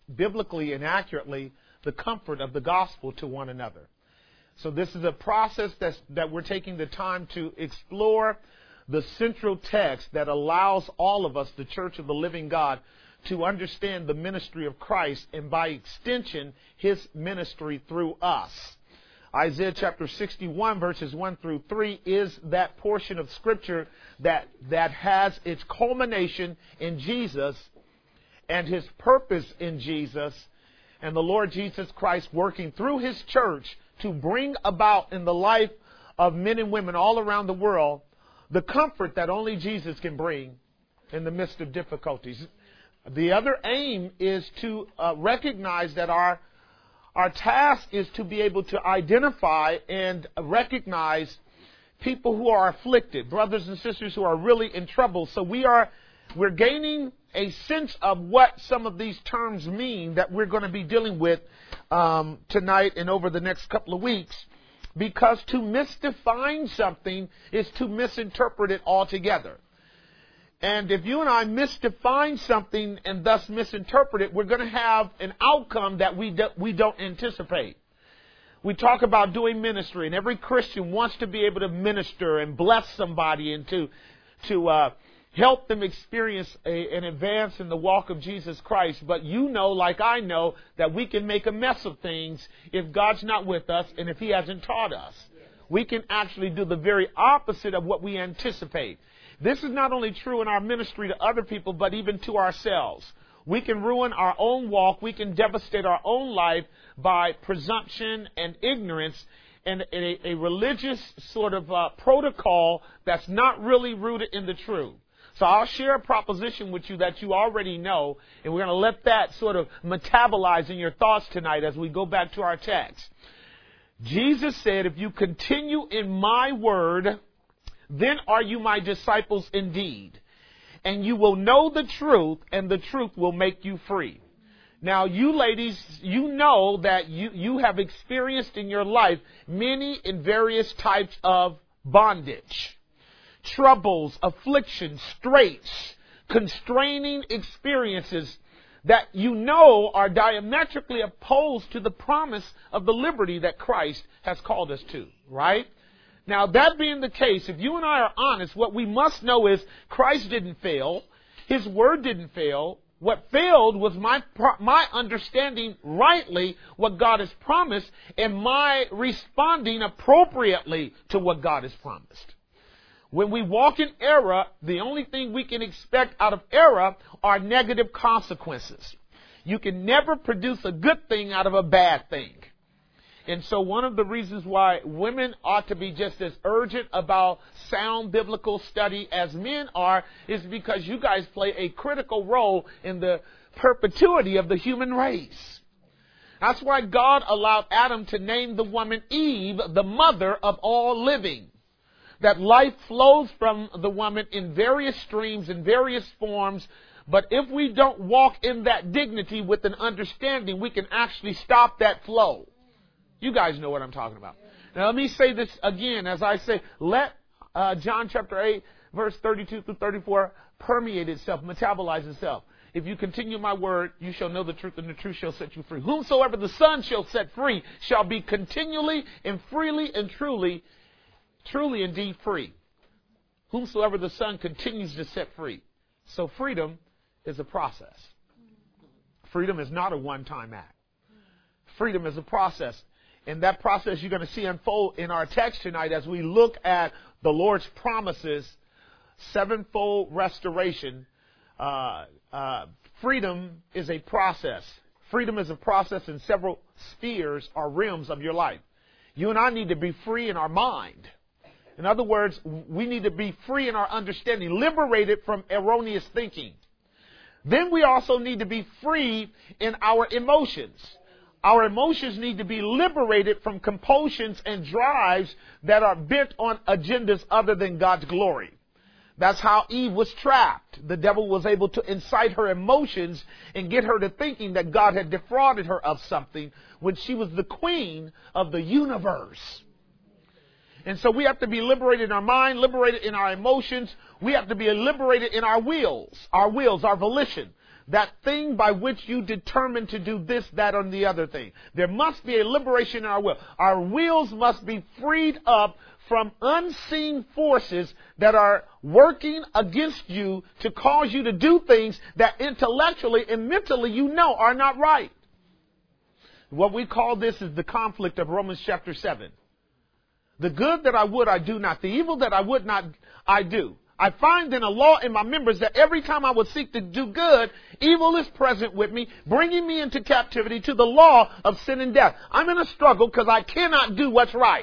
biblically and accurately the comfort of the gospel to one another. So this is a process that we're taking the time to explore the central text that allows all of us, the Church of the Living God, to understand the ministry of Christ and by extension, his ministry through us. Isaiah chapter 61 verses 1 through 3 is that portion of scripture that has its culmination in Jesus and his purpose in Jesus and the Lord Jesus Christ working through his church to bring about in the life of men and women all around the world the comfort that only Jesus can bring in the midst of difficulties. The other aim is to recognize that our task is to be able to identify and recognize people who are afflicted, brothers and sisters who are really in trouble. So we're gaining a sense of what some of these terms mean that we're going to be dealing with tonight and over the next couple of weeks. Because to misdefine something is to misinterpret it altogether. And if you and I misdefine something and thus misinterpret it, we're going to have an outcome that we don't anticipate. We talk about doing ministry, and every Christian wants to be able to minister and bless somebody and to help them experience an advance in the walk of Jesus Christ. But you know, like I know, that we can make a mess of things if God's not with us and if he hasn't taught us. We can actually do the very opposite of what we anticipate. This is not only true in our ministry to other people, but even to ourselves. We can ruin our own walk. We can devastate our own life by presumption and ignorance and a religious sort of protocol that's not really rooted in the truth. So I'll share a proposition with you that you already know, and we're going to let that sort of metabolize in your thoughts tonight as we go back to our text. Jesus said, if you continue in my word, then are you my disciples indeed. And you will know the truth, and the truth will make you free. Now, you ladies, you know that you have experienced in your life many and various types of bondage. Troubles, afflictions, straits, constraining experiences that you know are diametrically opposed to the promise of the liberty that Christ has called us to, right? Now, that being the case, if you and I are honest, what we must know is Christ didn't fail. His word didn't fail. What failed was my understanding rightly what God has promised and my responding appropriately to what God has promised. When we walk in error, the only thing we can expect out of error are negative consequences. You can never produce a good thing out of a bad thing. And so one of the reasons why women ought to be just as urgent about sound biblical study as men are is because you guys play a critical role in the perpetuity of the human race. That's why God allowed Adam to name the woman Eve, the mother of all living. That life flows from the woman in various streams, in various forms. But if we don't walk in that dignity with an understanding, we can actually stop that flow. You guys know what I'm talking about. Now let me say this again. As I say, let John chapter 8, verse 32 through 34 permeate itself, metabolize itself. If you continue my word, you shall know the truth, and the truth shall set you free. Whomsoever the Son shall set free shall be continually and freely and truly indeed free. Whomsoever the Son continues to set free. So freedom is a process. Freedom is not a one-time act. Freedom is a process. And that process you're going to see unfold in our text tonight as we look at the Lord's promises, sevenfold restoration. Freedom is a process. Freedom is a process in several spheres or realms of your life. You and I need to be free in our mind. In other words, we need to be free in our understanding, liberated from erroneous thinking. Then we also need to be free in our emotions. Our emotions need to be liberated from compulsions and drives that are bent on agendas other than God's glory. That's how Eve was trapped. The devil was able to incite her emotions and get her to thinking that God had defrauded her of something when she was the queen of the universe. And so we have to be liberated in our mind, liberated in our emotions. We have to be liberated in our wills, our volition. that thing by which you determine to do this, that, or the other thing. There must be a liberation in our will. Our wills must be freed up from unseen forces that are working against you to cause you to do things that intellectually and mentally you know are not right. What we call this is the conflict of Romans chapter 7. The good that I would, I do not. The evil that I would not, I do. I find in a law in my members that every time I would seek to do good, evil is present with me, bringing me into captivity to the law of sin and death. I'm in a struggle because I cannot do what's right.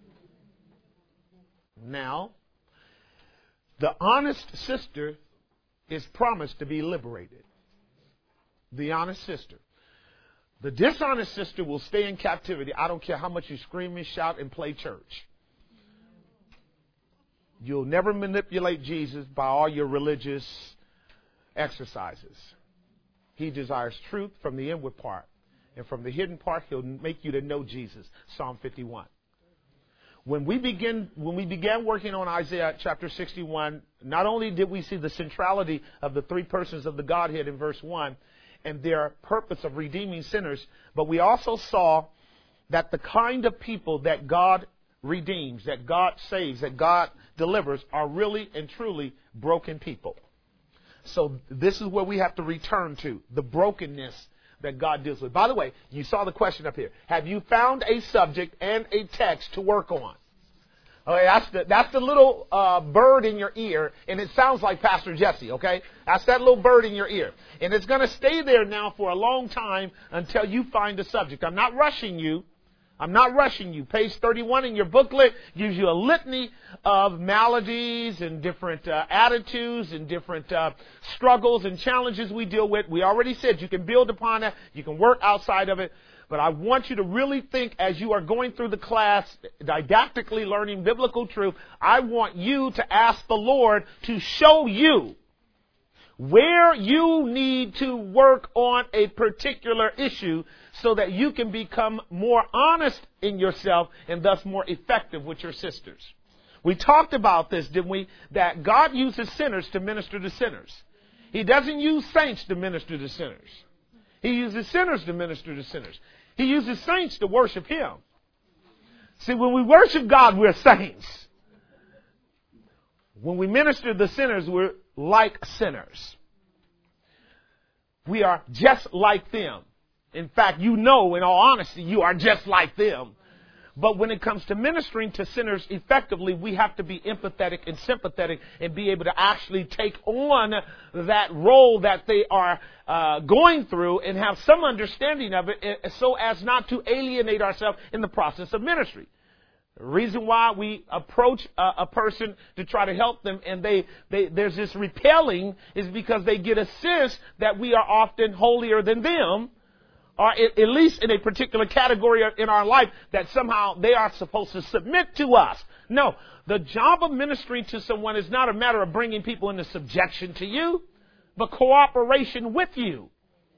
Now, the honest sister is promised to be liberated. The honest sister. The dishonest sister will stay in captivity. I don't care how much you scream and shout and play church. You'll never manipulate Jesus by all your religious exercises. He desires truth from the inward part. And from the hidden part, he'll make you to know Jesus. Psalm 51. When we began working on Isaiah chapter 61, not only did we see the centrality of the three persons of the Godhead in verse 1 and their purpose of redeeming sinners, but we also saw that the kind of people that God redeems, that God saves, that God delivers are really and truly broken people. So this is where we have to return to, the brokenness that God deals with. By the way, you saw the question up here. Have you found a subject and a text to work on? Okay, that's the little bird in your ear, and it sounds like Pastor Jesse, okay? That's that little bird in your ear. And it's going to stay there now for a long time until you find a subject. I'm not rushing you. Page 31 in your booklet gives you a litany of maladies and different attitudes and different struggles and challenges we deal with. We already said you can build upon that. You can work outside of it. But I want you to really think as you are going through the class, didactically learning biblical truth, I want you to ask the Lord to show you where you need to work on a particular issue so that you can become more honest in yourself and thus more effective with your sisters. We talked about this, didn't we? That God uses sinners to minister to sinners. He doesn't use saints to minister to sinners. He uses sinners to minister to sinners. He uses saints to worship Him. See, when we worship God, we're saints. When we minister to the sinners, we're like sinners. We are just like them. In fact, you know, in all honesty, you are just like them. But when it comes to ministering to sinners effectively, we have to be empathetic and sympathetic and be able to actually take on that role that they are going through and have some understanding of it so as not to alienate ourselves in the process of ministry. The reason why we approach a person to try to help them and there's this repelling is because they get a sense that we are often holier than them, or at least in a particular category in our life that somehow they are supposed to submit to us. No, the job of ministering to someone is not a matter of bringing people into subjection to you, but cooperation with you.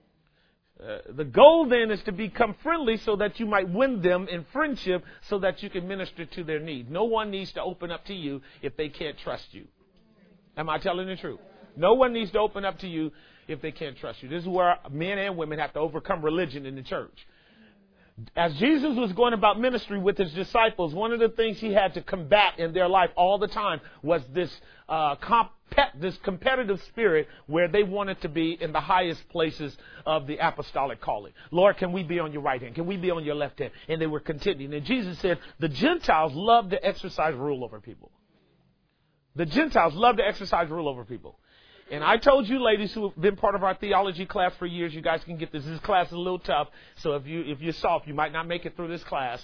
The goal then is to become friendly so that you might win them in friendship so that you can minister to their need. No one needs to open up to you if they can't trust you. Am I telling the truth? No one needs to open up to you if they can't trust you. This is where men and women have to overcome religion in the church. As Jesus was going about ministry with his disciples, one of the things he had to combat in their life all the time was this competitive spirit where they wanted to be in the highest places of the apostolic calling. Lord, can we be on your right hand? Can we be on your left hand? And they were contending. And Jesus said, the Gentiles love to exercise rule over people. The Gentiles love to exercise rule over people. And I told you ladies who have been part of our theology class for years, you guys can get this. This class is a little tough. So if you're soft, you might not make it through this class.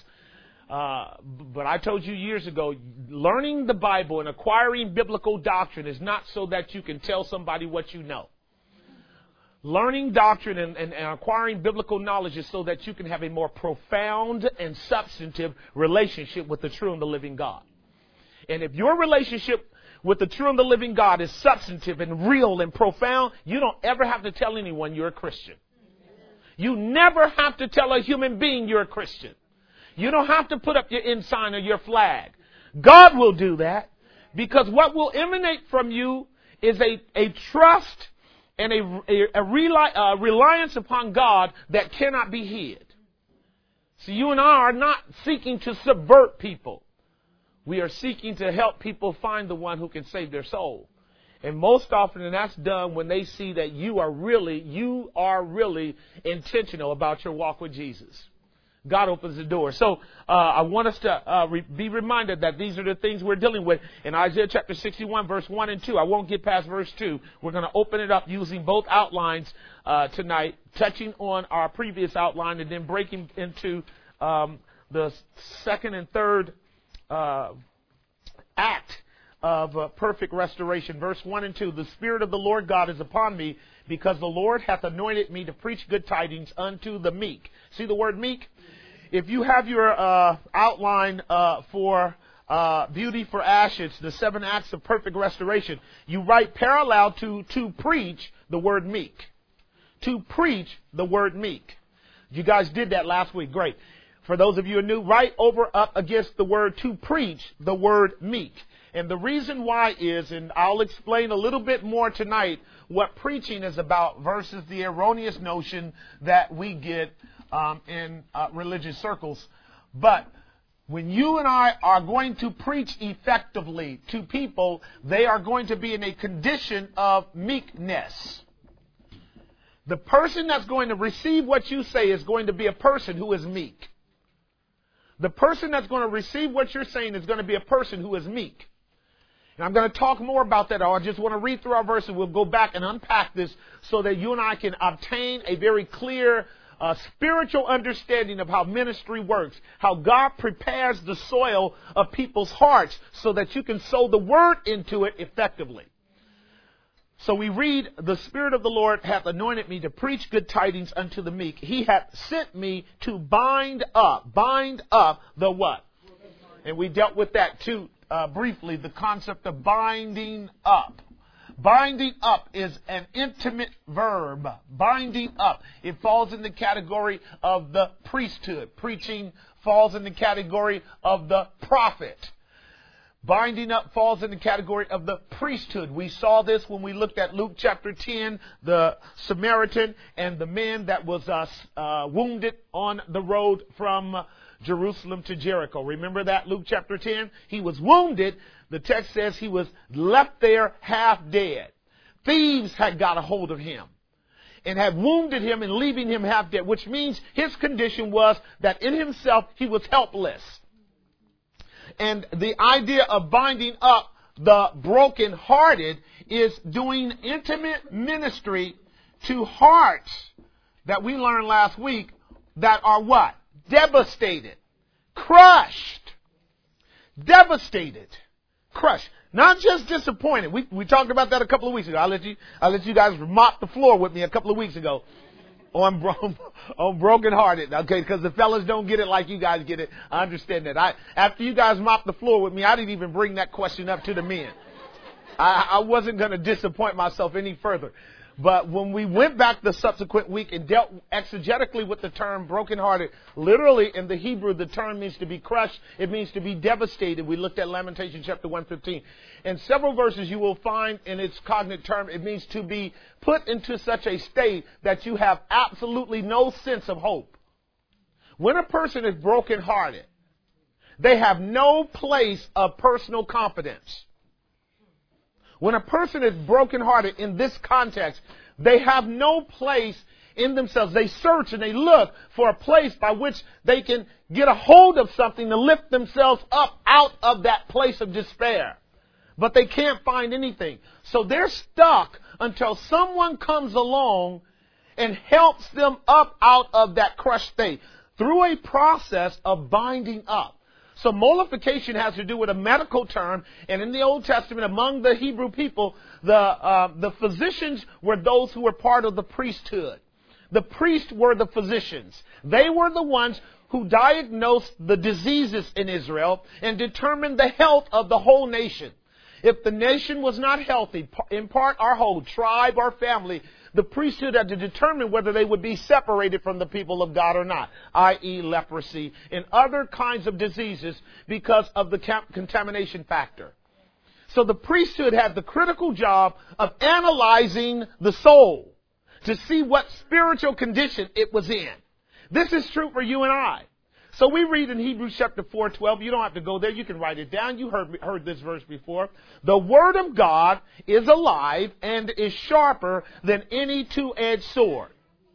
But I told you years ago, learning the Bible and acquiring biblical doctrine is not so that you can tell somebody what you know. Learning doctrine and acquiring biblical knowledge is so that you can have a more profound and substantive relationship with the true and the living God. And if your relationship with the true and the living God is substantive and real and profound, you don't ever have to tell anyone you're a Christian. You never have to tell a human being you're a Christian. You don't have to put up your ensign or your flag. God will do that because what will emanate from you is a trust and a reliance upon God that cannot be hid. So you and I are not seeking to subvert people. We are seeking to help people find the one who can save their soul. And most often, and that's done when they see that you are really intentional about your walk with Jesus. God opens the door. So I want us to be reminded that these are the things we're dealing with in Isaiah chapter 61, verse 1 and 2. I won't get past verse 2. We're going to open it up using both outlines tonight, touching on our previous outline and then breaking into the second and third act of perfect restoration. Verse 1 and 2, the Spirit of the Lord God is upon me, because the Lord hath anointed me to preach good tidings unto the meek. See the word meek? If you have your outline for Beauty for Ashes, the 7 acts of perfect restoration, you write parallel to preach the word meek. To preach the word meek. You guys did that last week. Great. For those of you who are new, right over up against the word to preach the word meek. And the reason why is, and I'll explain a little bit more tonight, what preaching is about versus the erroneous notion that we get in religious circles. But when you and I are going to preach effectively to people, they are going to be in a condition of meekness. The person that's going to receive what you say is going to be a person who is meek. The person that's going to receive what you're saying is going to be a person who is meek. And I'm going to talk more about that. I just want to read through our verses. We'll go back and unpack this so that you and I can obtain a very clear spiritual understanding of how ministry works, how God prepares the soil of people's hearts so that you can sow the word into it effectively. So we read, the Spirit of the Lord hath anointed me to preach good tidings unto the meek. He hath sent me to bind up the what? And we dealt with that too briefly, the concept of binding up. Binding up is an intimate verb. Binding up. It falls in the category of the priesthood. Preaching falls in the category of the prophet. Binding up falls in the category of the priesthood. We saw this when we looked at Luke chapter 10, the Samaritan and the man that was wounded on the road from Jerusalem to Jericho. Remember that, Luke chapter 10? He was wounded. The text says he was left there half dead. Thieves had got a hold of him and had wounded him and leaving him half dead, which means his condition was that in himself he was helpless. And the idea of binding up the brokenhearted is doing intimate ministry to hearts that we learned last week that are what? Devastated, crushed, devastated, crushed. Not just disappointed. We talked about that a couple of weeks ago. I'll let you guys mop the floor with me a couple of weeks ago on brokenhearted. Okay, because the fellas don't get it like you guys get it. I understand that. After you guys mopped the floor with me, I didn't even bring that question up to the men. I wasn't going to disappoint myself any further. But when we went back the subsequent week and dealt exegetically with the term brokenhearted, literally in the Hebrew, the term means to be crushed. It means to be devastated. We looked at Lamentations chapter 1:15. In several verses you will find in its cognate term, it means to be put into such a state that you have absolutely no sense of hope. When a person is brokenhearted, they have no place of personal confidence. When a person is brokenhearted in this context, they have no place in themselves. They search and they look for a place by which they can get a hold of something to lift themselves up out of that place of despair. But they can't find anything. So they're stuck until someone comes along and helps them up out of that crushed state through a process of binding up. So mollification has to do with a medical term, and in the Old Testament, among the Hebrew people, the physicians were those who were part of the priesthood. The priests were the physicians. They were the ones who diagnosed the diseases in Israel and determined the health of the whole nation. If the nation was not healthy, in part our whole tribe or family, the priesthood had to determine whether they would be separated from the people of God or not, i.e. leprosy and other kinds of diseases because of the contamination factor. So the priesthood had the critical job of analyzing the soul to see what spiritual condition it was in. This is true for you and I. So we read in Hebrews chapter 4:12. You don't have to go there. You can write it down. You heard this verse before. The word of God is alive and is sharper than any two-edged sword.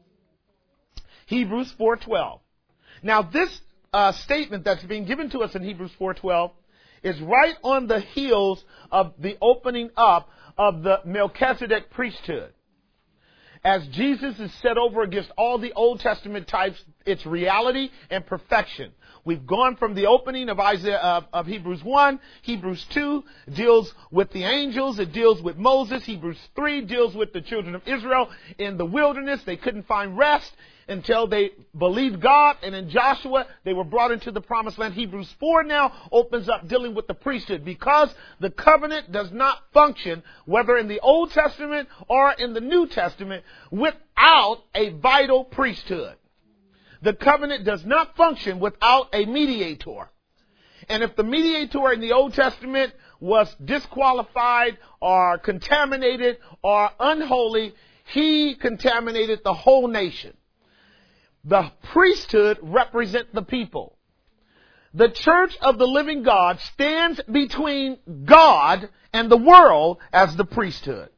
Hebrews 4:12. Now this statement that's being given to us in Hebrews 4:12 is right on the heels of the opening up of the Melchizedek priesthood. As Jesus is set over against all the Old Testament types, its reality and perfection. We've gone from the opening of of Hebrews 1. Hebrews 2 deals with the angels. It deals with Moses. Hebrews 3 deals with the children of Israel in the wilderness. They couldn't find rest until they believed God. And in Joshua, they were brought into the promised land. Hebrews 4 now opens up dealing with the priesthood, because the covenant does not function, whether in the Old Testament or in the New Testament, without a vital priesthood. The covenant does not function without a mediator. And if the mediator in the Old Testament was disqualified or contaminated or unholy, he contaminated the whole nation. The priesthood represents the people. The church of the living God stands between God and the world as the priesthood.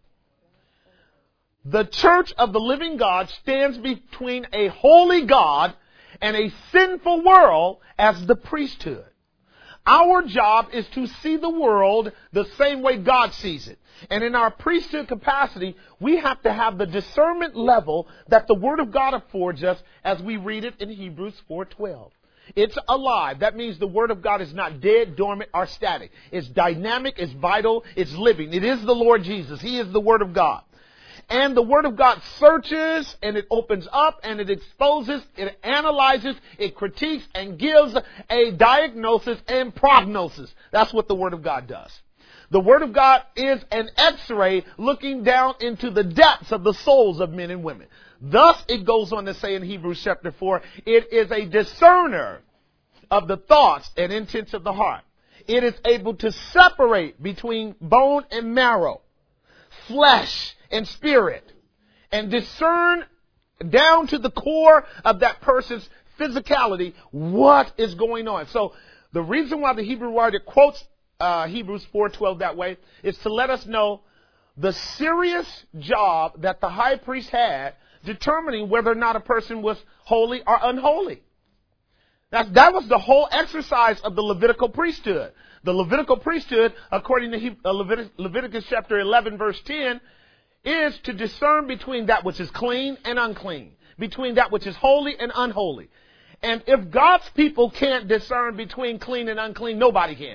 The church of the living God stands between a holy God and a sinful world as the priesthood. Our job is to see the world the same way God sees it. And in our priesthood capacity, we have to have the discernment level that the Word of God affords us as we read it in Hebrews 4:12. It's alive. That means the Word of God is not dead, dormant, or static. It's dynamic, it's vital, it's living. It is the Lord Jesus. He is the Word of God. And the Word of God searches, and it opens up, and it exposes, it analyzes, it critiques, and gives a diagnosis and prognosis. That's what the Word of God does. The Word of God is an X-ray looking down into the depths of the souls of men and women. Thus, it goes on to say in Hebrews chapter 4, it is a discerner of the thoughts and intents of the heart. It is able to separate between bone and marrow, flesh and spirit, and discern down to the core of that person's physicality what is going on. So the reason why the Hebrew writer quotes Hebrews 4:12 that way is to let us know the serious job that the high priest had determining whether or not a person was holy or unholy. That was the whole exercise of the Levitical priesthood. The Levitical priesthood, according to Leviticus chapter 11, verse 10, is to discern between that which is clean and unclean, between that which is holy and unholy. And if God's people can't discern between clean and unclean, nobody can.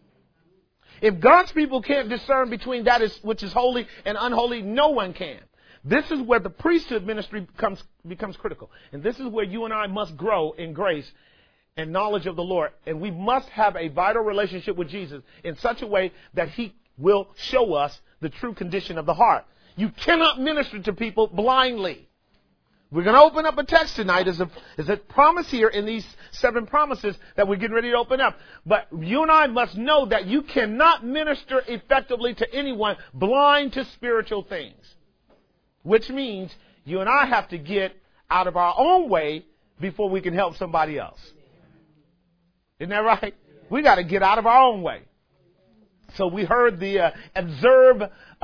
If God's people can't discern between that which is holy and unholy, no one can. This is where the priesthood ministry becomes critical. And this is where you and I must grow in grace and knowledge of the Lord. And we must have a vital relationship with Jesus in such a way that He will show us the true condition of the heart. You cannot minister to people blindly. We're going to open up a text tonight as a promise here in these 7 promises that we're getting ready to open up. But you and I must know that you cannot minister effectively to anyone blind to spiritual things. Which means you and I have to get out of our own way before we can help somebody else. Isn't that right? We got to get out of our own way. So we heard the observe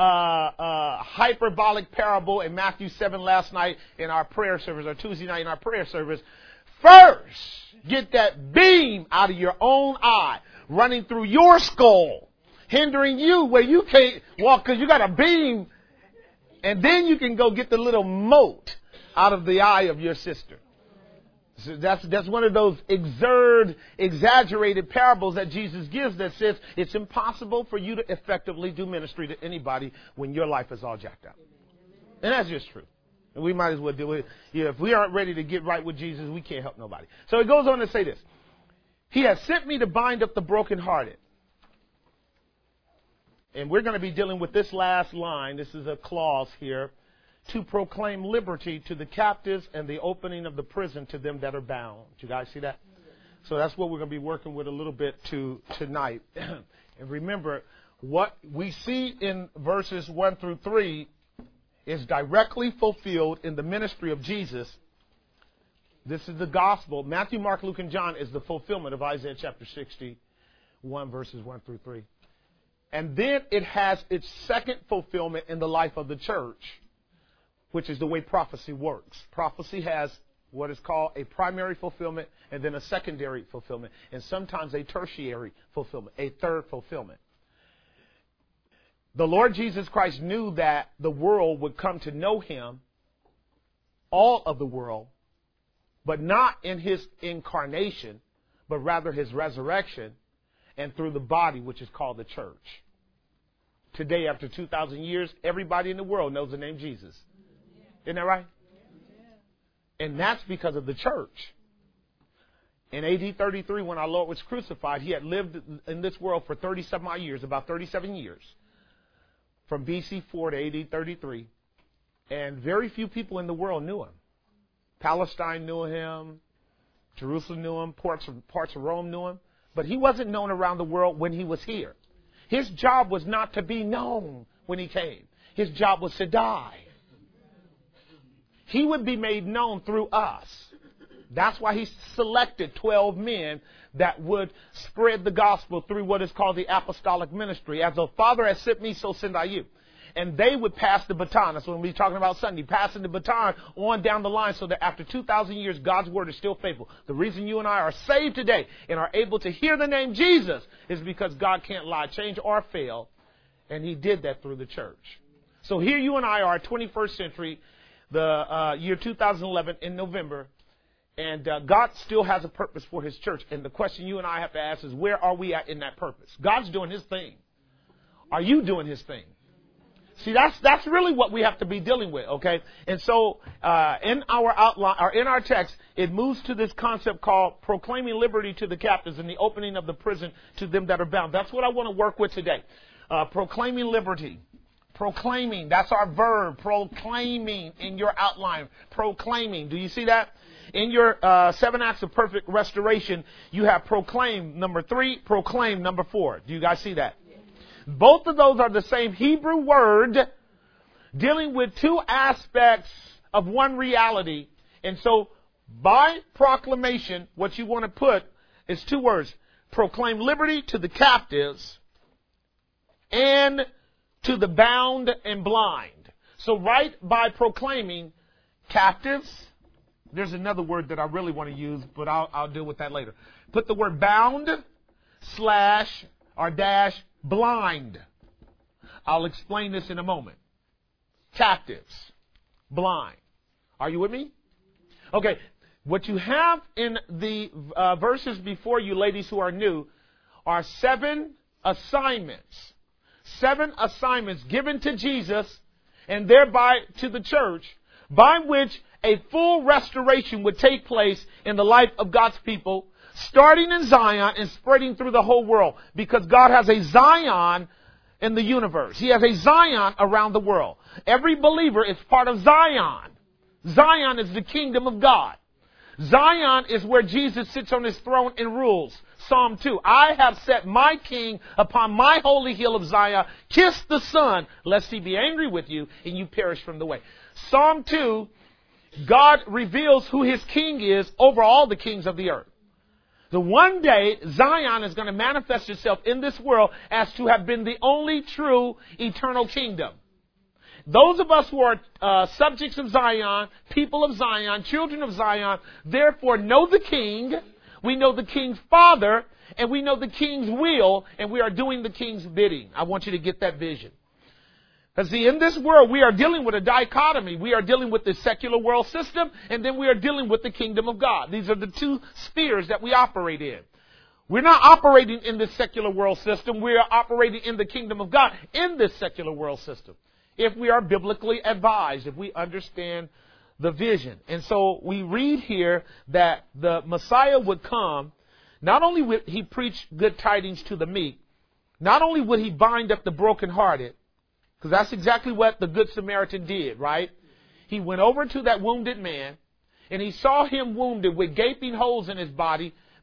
hyperbolic parable in Matthew 7 last night in our prayer service, or Tuesday night in our prayer service. First, get that beam out of your own eye, running through your skull, hindering you where you can't walk because you got a beam, and then you can go get the little mote out of the eye of your sister. So that's one of those exaggerated parables that Jesus gives that says it's impossible for you to effectively do ministry to anybody when your life is all jacked up. And that's just true. And we might as well do it. If we aren't ready to get right with Jesus, we can't help nobody. So it goes on to say this. He has sent me to bind up the brokenhearted. And we're going to be dealing with this last line. This is a clause here. To proclaim liberty to the captives and the opening of the prison to them that are bound. Did you guys see that? So that's what we're going to be working with a little bit tonight. And remember, What we see in verses 1 through 3 is directly fulfilled in the ministry of Jesus. This is the gospel. Matthew, Mark, Luke, and John is the fulfillment of Isaiah chapter 61, verses 1 through 3. And then it has its second fulfillment in the life of the church, which is the way prophecy works. Prophecy has what is called a primary fulfillment and then a secondary fulfillment, and sometimes a tertiary fulfillment, a third fulfillment. The Lord Jesus Christ knew that the world would come to know him, all of the world, but not in his incarnation, but rather his resurrection and through the body, which is called the church. Today, after 2,000 years, everybody in the world knows the name Jesus. Isn't that right? And that's because of the church. In AD 33, when our Lord was crucified, he had lived in this world for 37 years, about 37 years, from BC 4 to AD 33. And very few people in the world knew him. Palestine knew him. Jerusalem knew him. Parts of Rome knew him. But he wasn't known around the world when he was here. His job was not to be known when he came. His job was to die. He would be made known through us. That's why he selected 12 men that would spread the gospel through what is called the apostolic ministry. As the Father has sent me, so send I you. And they would pass the baton. That's what we're talking about Sunday. Passing the baton on down the line so that after 2,000 years, God's word is still faithful. The reason you and I are saved today and are able to hear the name Jesus is because God can't lie, change, or fail. And he did that through the church. So here you and I are, 21st century, the year 2011 in November. And God still has a purpose for his church. And the question you and I have to ask is, where are we at in that purpose? God's doing his thing. Are you doing his thing? See, that's really what we have to be dealing with, okay? And so in our outline, or in our text, it moves to this concept called proclaiming liberty to the captives and the opening of the prison to them that are bound. That's what I want to work with today. Proclaiming liberty. Proclaiming, that's our verb, proclaiming in your outline. Proclaiming. Do you see that? In your 7 acts of perfect restoration, you have proclaim number 3, proclaim number 4. Do you guys see that? Both of those are the same Hebrew word dealing with two aspects of one reality. And so by proclamation, what you want to put is 2 words. Proclaim liberty to the captives and to the bound and blind. So right by proclaiming captives, there's another word that I really want to use, but I'll deal with that later. Put the word bound / blind. I'll explain this in a moment. Captives. Blind. Are you with me? Okay. What you have in the verses before you, ladies who are new, are 7 assignments. 7 assignments given to Jesus and thereby to the church, by which a full restoration would take place in the life of God's people, starting in Zion and spreading through the whole world, because God has a Zion in the universe. He has a Zion around the world. Every believer is part of Zion. Zion is the kingdom of God. Zion is where Jesus sits on his throne and rules. Psalm 2, I have set my king upon my holy hill of Zion. Kiss the Son, lest he be angry with you and you perish from the way. Psalm 2, God reveals who his king is over all the kings of the earth. The one day, Zion is going to manifest itself in this world as to have been the only true eternal kingdom. Those of us who are subjects of Zion, people of Zion, children of Zion, therefore know the king, we know the king's father, and we know the king's will, and we are doing the king's bidding. I want you to get that vision. Because see, in this world, we are dealing with a dichotomy. We are dealing with the secular world system, and then we are dealing with the kingdom of God. These are the 2 spheres that we operate in. We're not operating in the secular world system. We are operating in the kingdom of God in this secular world system. If we are biblically advised, if we understand the vision. And so we read here that the Messiah would come. Not only would he preach good tidings to the meek, not only would he bind up the brokenhearted, because that's exactly what the Good Samaritan did, right? He went over to that wounded man, and he saw him wounded with gaping holes in his body,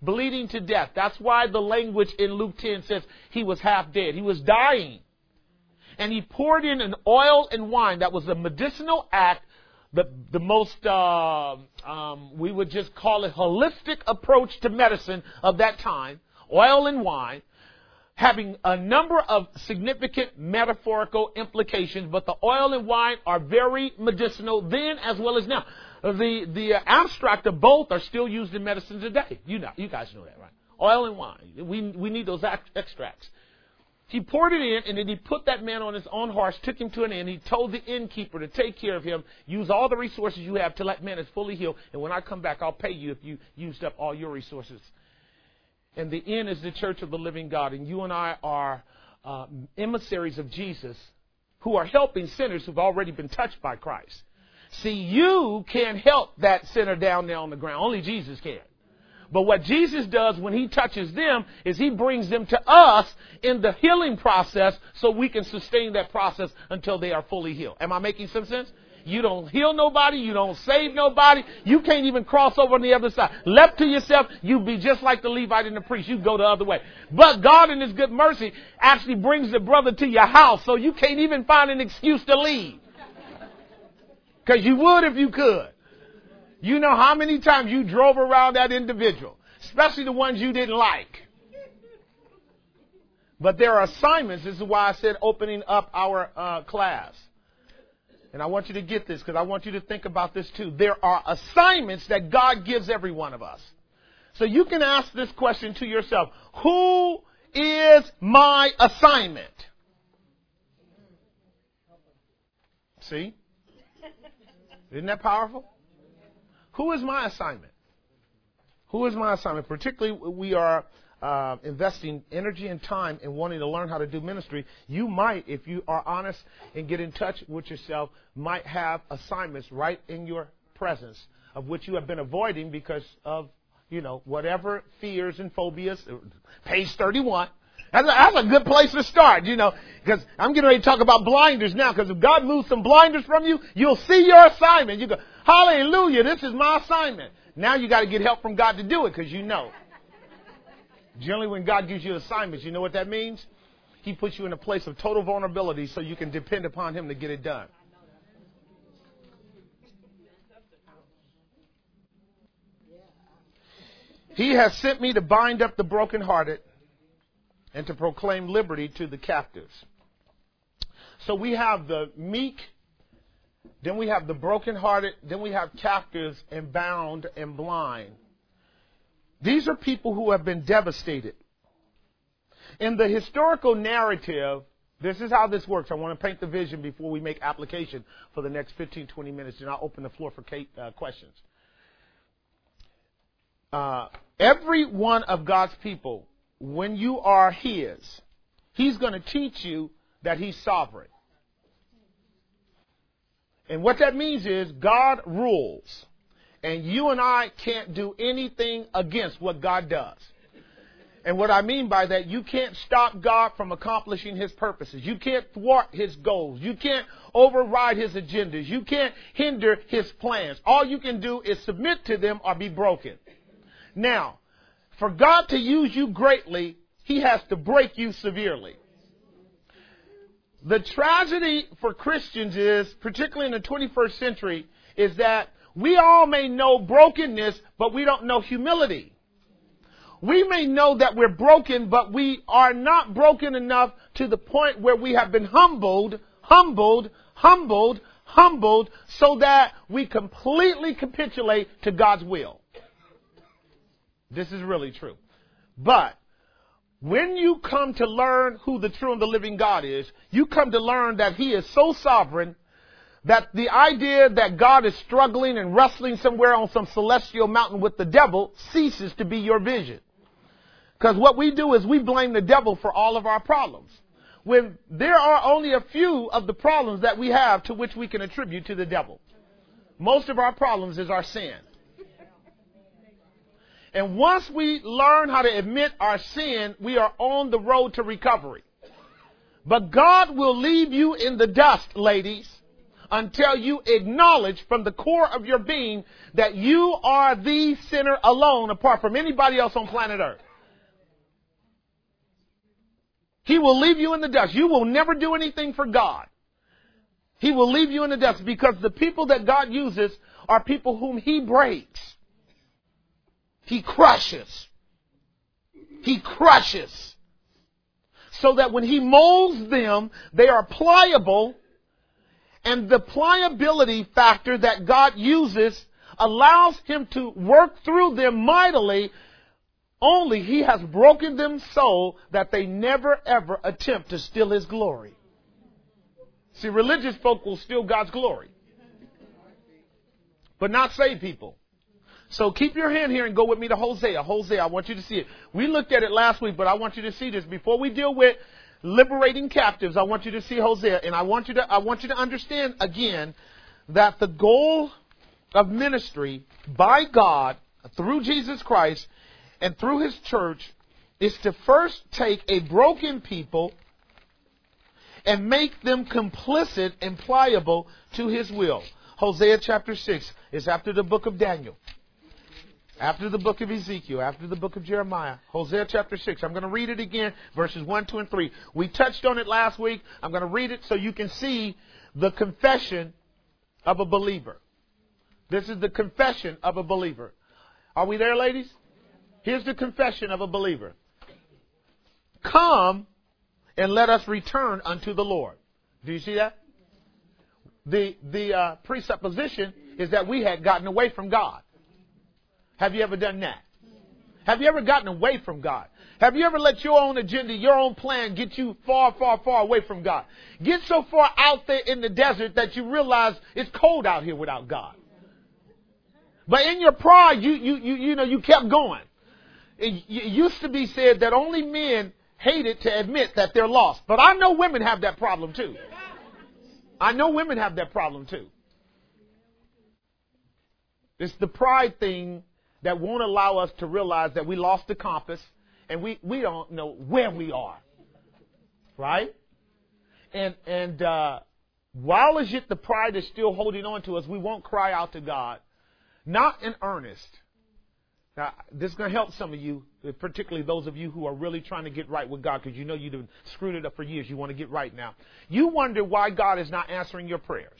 bleeding to death. That's why the language in Luke 10 says he was half dead. He was dying. And he poured in an oil and wine. That was a medicinal act, the most, we would just call it holistic approach to medicine of that time. Oil and wine, having a number of significant metaphorical implications, but the oil and wine are very medicinal then as well as now. The abstract of both are still used in medicine today. You guys know that, right? Oil and wine. We need those extracts. He poured it in, and then he put that man on his own horse, took him to an inn. He told the innkeeper to take care of him, use all the resources you have till that man is fully healed. And when I come back, I'll pay you if you used up all your resources. And the inn is the church of the living God. And you and I are emissaries of Jesus who are helping sinners who've already been touched by Christ. See, you can't help that sinner down there on the ground. Only Jesus can. But what Jesus does when he touches them is he brings them to us in the healing process so we can sustain that process until they are fully healed. Am I making some sense? You don't heal nobody. You don't save nobody. You can't even cross over on the other side. Left to yourself, you be just like the Levite and the priest. You go the other way. But God in his good mercy actually brings the brother to your house so you can't even find an excuse to leave. Because you would if you could. You know how many times you drove around that individual, especially the ones you didn't like. But there are assignments. This is why I said opening up our class. And I want you to get this because I want you to think about this too. There are assignments that God gives every one of us. So you can ask this question to yourself. Who is my assignment? See? Isn't that powerful? Who is my assignment? Who is my assignment? Particularly, we are investing energy and time in wanting to learn how to do ministry. You might, if you are honest and get in touch with yourself, might have assignments right in your presence of which you have been avoiding because of, whatever fears and phobias. Page 31. That's a good place to start, because I'm getting ready to talk about blinders now, because if God moves some blinders from you, you'll see your assignment. You go, hallelujah, this is my assignment. Now you got to get help from God to do it, because you know. Generally, when God gives you assignments, you know what that means? He puts you in a place of total vulnerability so you can depend upon him to get it done. He has sent me to bind up the brokenhearted and to proclaim liberty to the captives. So we have the meek, then we have the brokenhearted, then we have captives and bound and blind. These are people who have been devastated. In the historical narrative, this is how this works. I want to paint the vision before we make application for the next 15, 20 minutes, and I'll open the floor for questions. Every one of God's people, when you are his, he's going to teach you that he's sovereign. And what that means is God rules. And you and I can't do anything against what God does. And what I mean by that, you can't stop God from accomplishing his purposes. You can't thwart his goals. You can't override his agendas. You can't hinder his plans. All you can do is submit to them or be broken. Now, for God to use you greatly, he has to break you severely. The tragedy for Christians is, particularly in the 21st century, is that we all may know brokenness, but we don't know humility. We may know that we're broken, but we are not broken enough to the point where we have been humbled, so that we completely capitulate to God's will. This is really true. But when you come to learn who the true and the living God is, you come to learn that he is so sovereign that the idea that God is struggling and wrestling somewhere on some celestial mountain with the devil ceases to be your vision. Because what we do is we blame the devil for all of our problems, when there are only a few of the problems that we have to which we can attribute to the devil. Most of our problems is our sin. And once we learn how to admit our sin, we are on the road to recovery. But God will leave you in the dust, ladies, until you acknowledge from the core of your being that you are the sinner alone apart from anybody else on planet Earth. He will leave you in the dust. You will never do anything for God. He will leave you in the dust because the people that God uses are people whom He breaks. He crushes. He crushes. So that when He molds them, they are pliable. And the pliability factor that God uses allows Him to work through them mightily. Only He has broken them so that they never ever attempt to steal His glory. See, religious folk will steal God's glory, but not saved people. So keep your hand here and go with me to Hosea. Hosea, I want you to see it. We looked at it last week, but I want you to see this. Before we deal with liberating captives, I want you to see Hosea. And I want you to understand again that the goal of ministry by God through Jesus Christ and through His church is to first take a broken people and make them complicit and pliable to His will. Hosea chapter 6 is after the book of Daniel, after the book of Ezekiel, after the book of Jeremiah. Hosea chapter 6. I'm going to read it again, verses 1, 2, and 3. We touched on it last week. I'm going to read it so you can see the confession of a believer. This is the confession of a believer. Are we there, ladies? Here's the confession of a believer. Come and let us return unto the Lord. Do you see that? The presupposition is that we had gotten away from God. Have you ever done that? Have you ever gotten away from God? Have you ever let your own agenda, your own plan get you far, far, far away from God? Get so far out there in the desert that you realize it's cold out here without God. But in your pride, you kept going. It used to be said that only men hated to admit that they're lost. But I know women have that problem too. I know women have that problem too. It's the pride thing that won't allow us to realize that we lost the compass and we don't know where we are. Right? And while as yet the pride is still holding on to us, we won't cry out to God. Not in earnest. Now, this is going to help some of you, particularly those of you who are really trying to get right with God because you know you've screwed it up for years. You want to get right now. You wonder why God is not answering your prayers.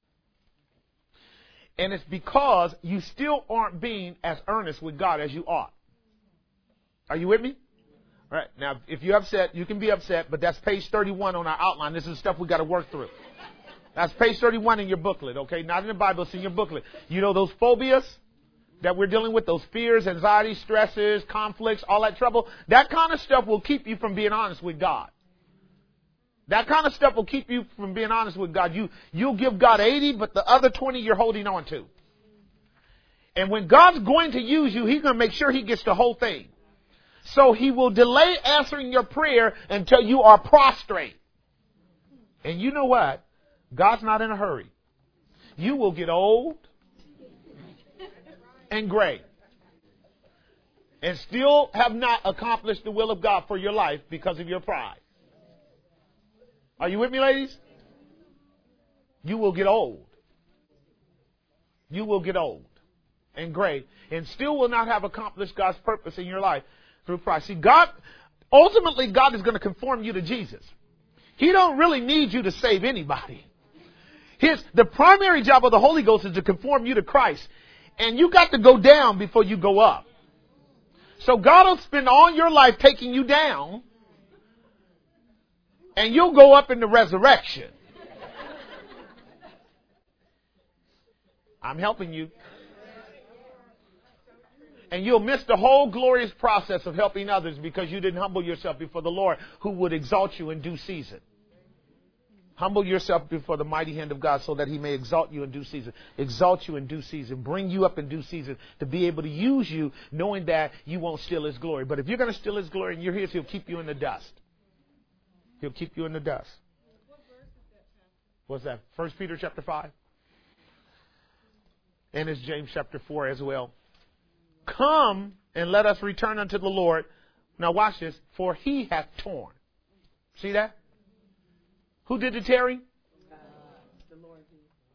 And it's because you still aren't being as earnest with God as you ought. Are you with me? All right. Now, if you're upset, you can be upset, but that's page 31 on our outline. This is stuff we got to work through. That's page 31 in your booklet, okay? Not in the Bible, it's in your booklet. You know those phobias that we're dealing with, those fears, anxiety, stresses, conflicts, all that trouble? That kind of stuff will keep you from being honest with God. That kind of stuff will keep you from being honest with God. You'll give God 80, but the other 20 you're holding on to. And when God's going to use you, He's going to make sure He gets the whole thing. So He will delay answering your prayer until you are prostrate. And you know what? God's not in a hurry. You will get old and gray and still have not accomplished the will of God for your life because of your pride. Are you with me, ladies? You will get old. You will get old and gray and still will not have accomplished God's purpose in your life through pride. See, ultimately God is going to conform you to Jesus. He don't really need you to save anybody. The primary job of the Holy Ghost is to conform you to Christ. And you got to go down before you go up. So God will spend all your life taking you down. And you'll go up in the resurrection. I'm helping you. And you'll miss the whole glorious process of helping others because you didn't humble yourself before the Lord who would exalt you in due season. Humble yourself before the mighty hand of God so that He may exalt you in due season. Exalt you in due season. Bring you up in due season to be able to use you knowing that you won't steal His glory. But if you're going to steal His glory and you're His, He'll keep you in the dust. He'll keep you in the dust. What's that? 1 Peter chapter 5. And it's James chapter 4 as well. Come and let us return unto the Lord. Now watch this. For He hath torn. See that? Who did the tearing?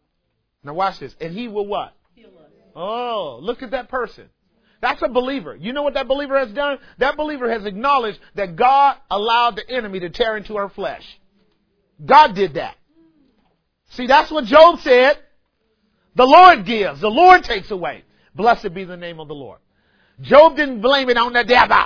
Now watch this. And he will what? Oh, look at that person. That's a believer. You know what that believer has done? That believer has acknowledged that God allowed the enemy to tear into her flesh. God did that. See, that's what Job said. The Lord gives. The Lord takes away. Blessed be the name of the Lord. Job didn't blame it on the devil.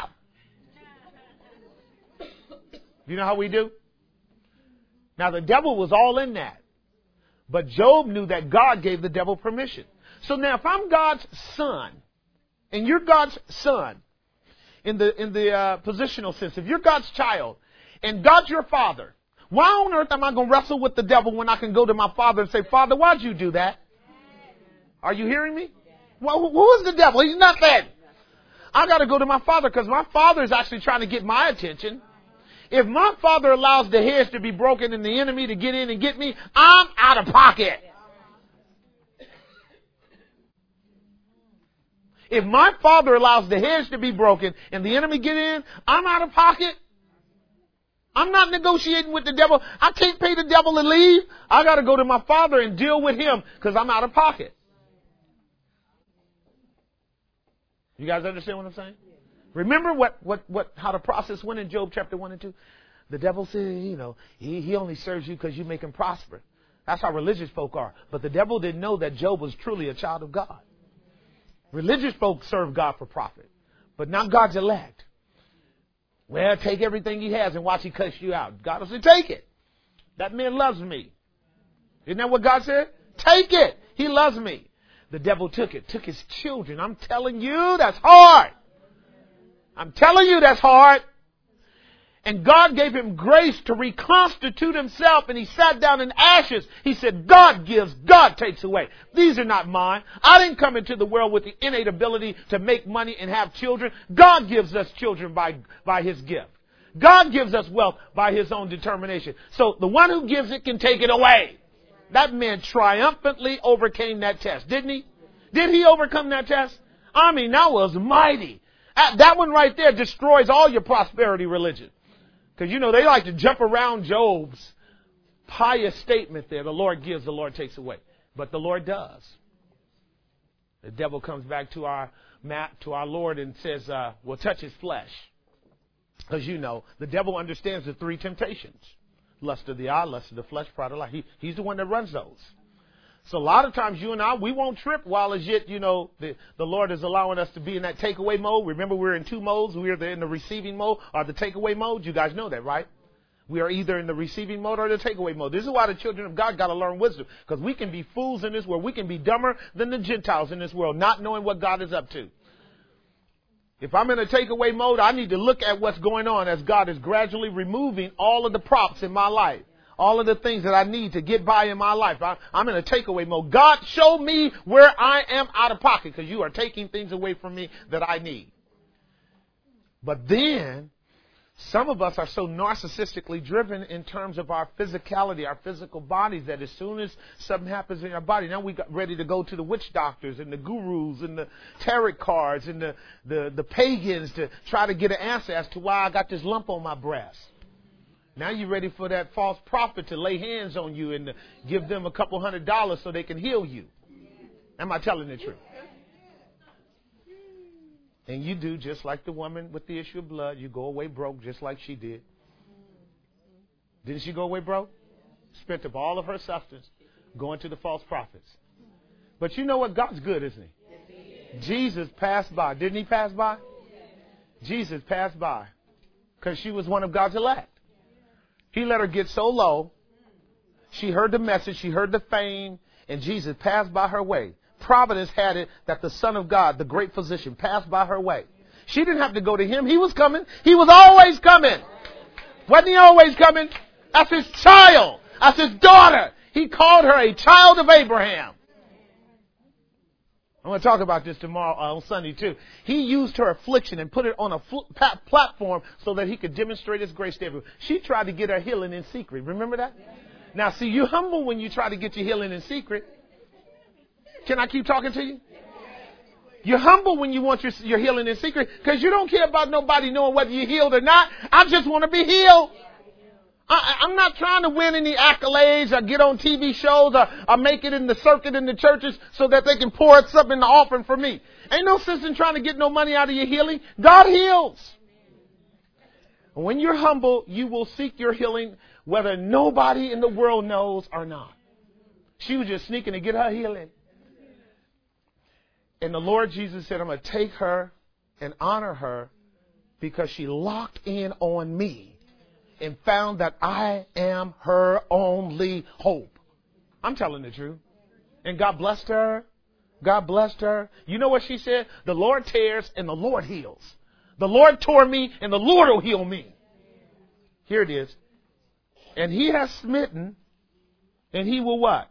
You know how we do? Now, the devil was all in that. But Job knew that God gave the devil permission. So now, if I'm God's son, and you're God's son, in the positional sense, if you're God's child, and God's your father, why on earth am I going to wrestle with the devil when I can go to my father and say, Father, why'd you do that? Are you hearing me? Well, who is the devil? He's nothing. I got to go to my father because my father is actually trying to get my attention. If my father allows the hedge to be broken and the enemy to get in and get me, I'm out of pocket. If my father allows the hedge to be broken and the enemy get in, I'm out of pocket. I'm not negotiating with the devil. I can't pay the devil to leave. I got to go to my father and deal with him because I'm out of pocket. You guys understand what I'm saying? Remember how the process went in Job chapter 1 and 2? The devil said, he only serves you because you make him prosper. That's how religious folk are. But the devil didn't know that Job was truly a child of God. Religious folk serve God for profit, but not God's elect. Well, take everything he has and watch he cuss you out. God will say, take it. That man loves me. Isn't that what God said? Take it. He loves me. The devil took it, took his children. I'm telling you, that's hard. I'm telling you, that's hard. And God gave him grace to reconstitute himself, and he sat down in ashes. He said, God gives, God takes away. These are not mine. I didn't come into the world with the innate ability to make money and have children. God gives us children by his gift. God gives us wealth by his own determination. So the one who gives it can take it away. That man triumphantly overcame that test, didn't he? Did he overcome that test? I mean, that was mighty. That one right there destroys all your prosperity religion. Because, they like to jump around Job's pious statement there. The Lord gives, the Lord takes away. But the Lord does. The devil comes back to our Lord and says, we'll touch his flesh. Because, the devil understands the three temptations. Lust of the eye, lust of the flesh, pride of life. He's the one that runs those. So a lot of times you and I, we won't trip while as yet, the Lord is allowing us to be in that takeaway mode. Remember, we're in two modes. We're in the receiving mode or the takeaway mode. You guys know that, right? We are either in the receiving mode or the takeaway mode. This is why the children of God got to learn wisdom. Because we can be fools in this world. We can be dumber than the Gentiles in this world, not knowing what God is up to. If I'm in a takeaway mode, I need to look at what's going on as God is gradually removing all of the props in my life. All of the things that I need to get by in my life. I'm in a takeaway mode. God, show me where I am out of pocket because you are taking things away from me that I need. But then, some of us are so narcissistically driven in terms of our physicality, our physical bodies, that as soon as something happens in our body, now we got ready to go to the witch doctors and the gurus and the tarot cards and the pagans to try to get an answer as to why I got this lump on my breast. Now you're ready for that false prophet to lay hands on you and to give them a couple $100 so they can heal you. Am I telling the truth? And you do just like the woman with the issue of blood. You go away broke just like she did. Didn't she go away broke? Spent up all of her substance going to the false prophets. But you know what? God's good, isn't he? Jesus passed by. Didn't he pass by? Jesus passed by because she was one of God's elect. He let her get so low. She heard the message. She heard the fame. And Jesus passed by her way. Providence had it that the Son of God, the great physician, passed by her way. She didn't have to go to him. He was coming. He was always coming. Wasn't he always coming? That's his child. That's his daughter. He called her a child of Abraham. I'm going to talk about this tomorrow on Sunday too. He used her affliction and put it on a platform so that he could demonstrate his grace to everyone. She tried to get her healing in secret. Remember that? Now, see, you're humble when you try to get your healing in secret. Can I keep talking to you? You're humble when you want your healing in secret because you don't care about nobody knowing whether you're healed or not. I just want to be healed. I'm not trying to win any accolades or get on TV shows or make it in the circuit in the churches so that they can pour something in the offering for me. Ain't no sense in trying to get no money out of your healing. God heals. When you're humble, you will seek your healing whether nobody in the world knows or not. She was just sneaking to get her healing. And the Lord Jesus said, I'm going to take her and honor her because she locked in on me and found that I am her only hope. I'm telling the truth. And God blessed her. God blessed her. You know what she said? The Lord tears and the Lord heals. The Lord tore me and the Lord will heal me. Here it is. And he has smitten and he will what?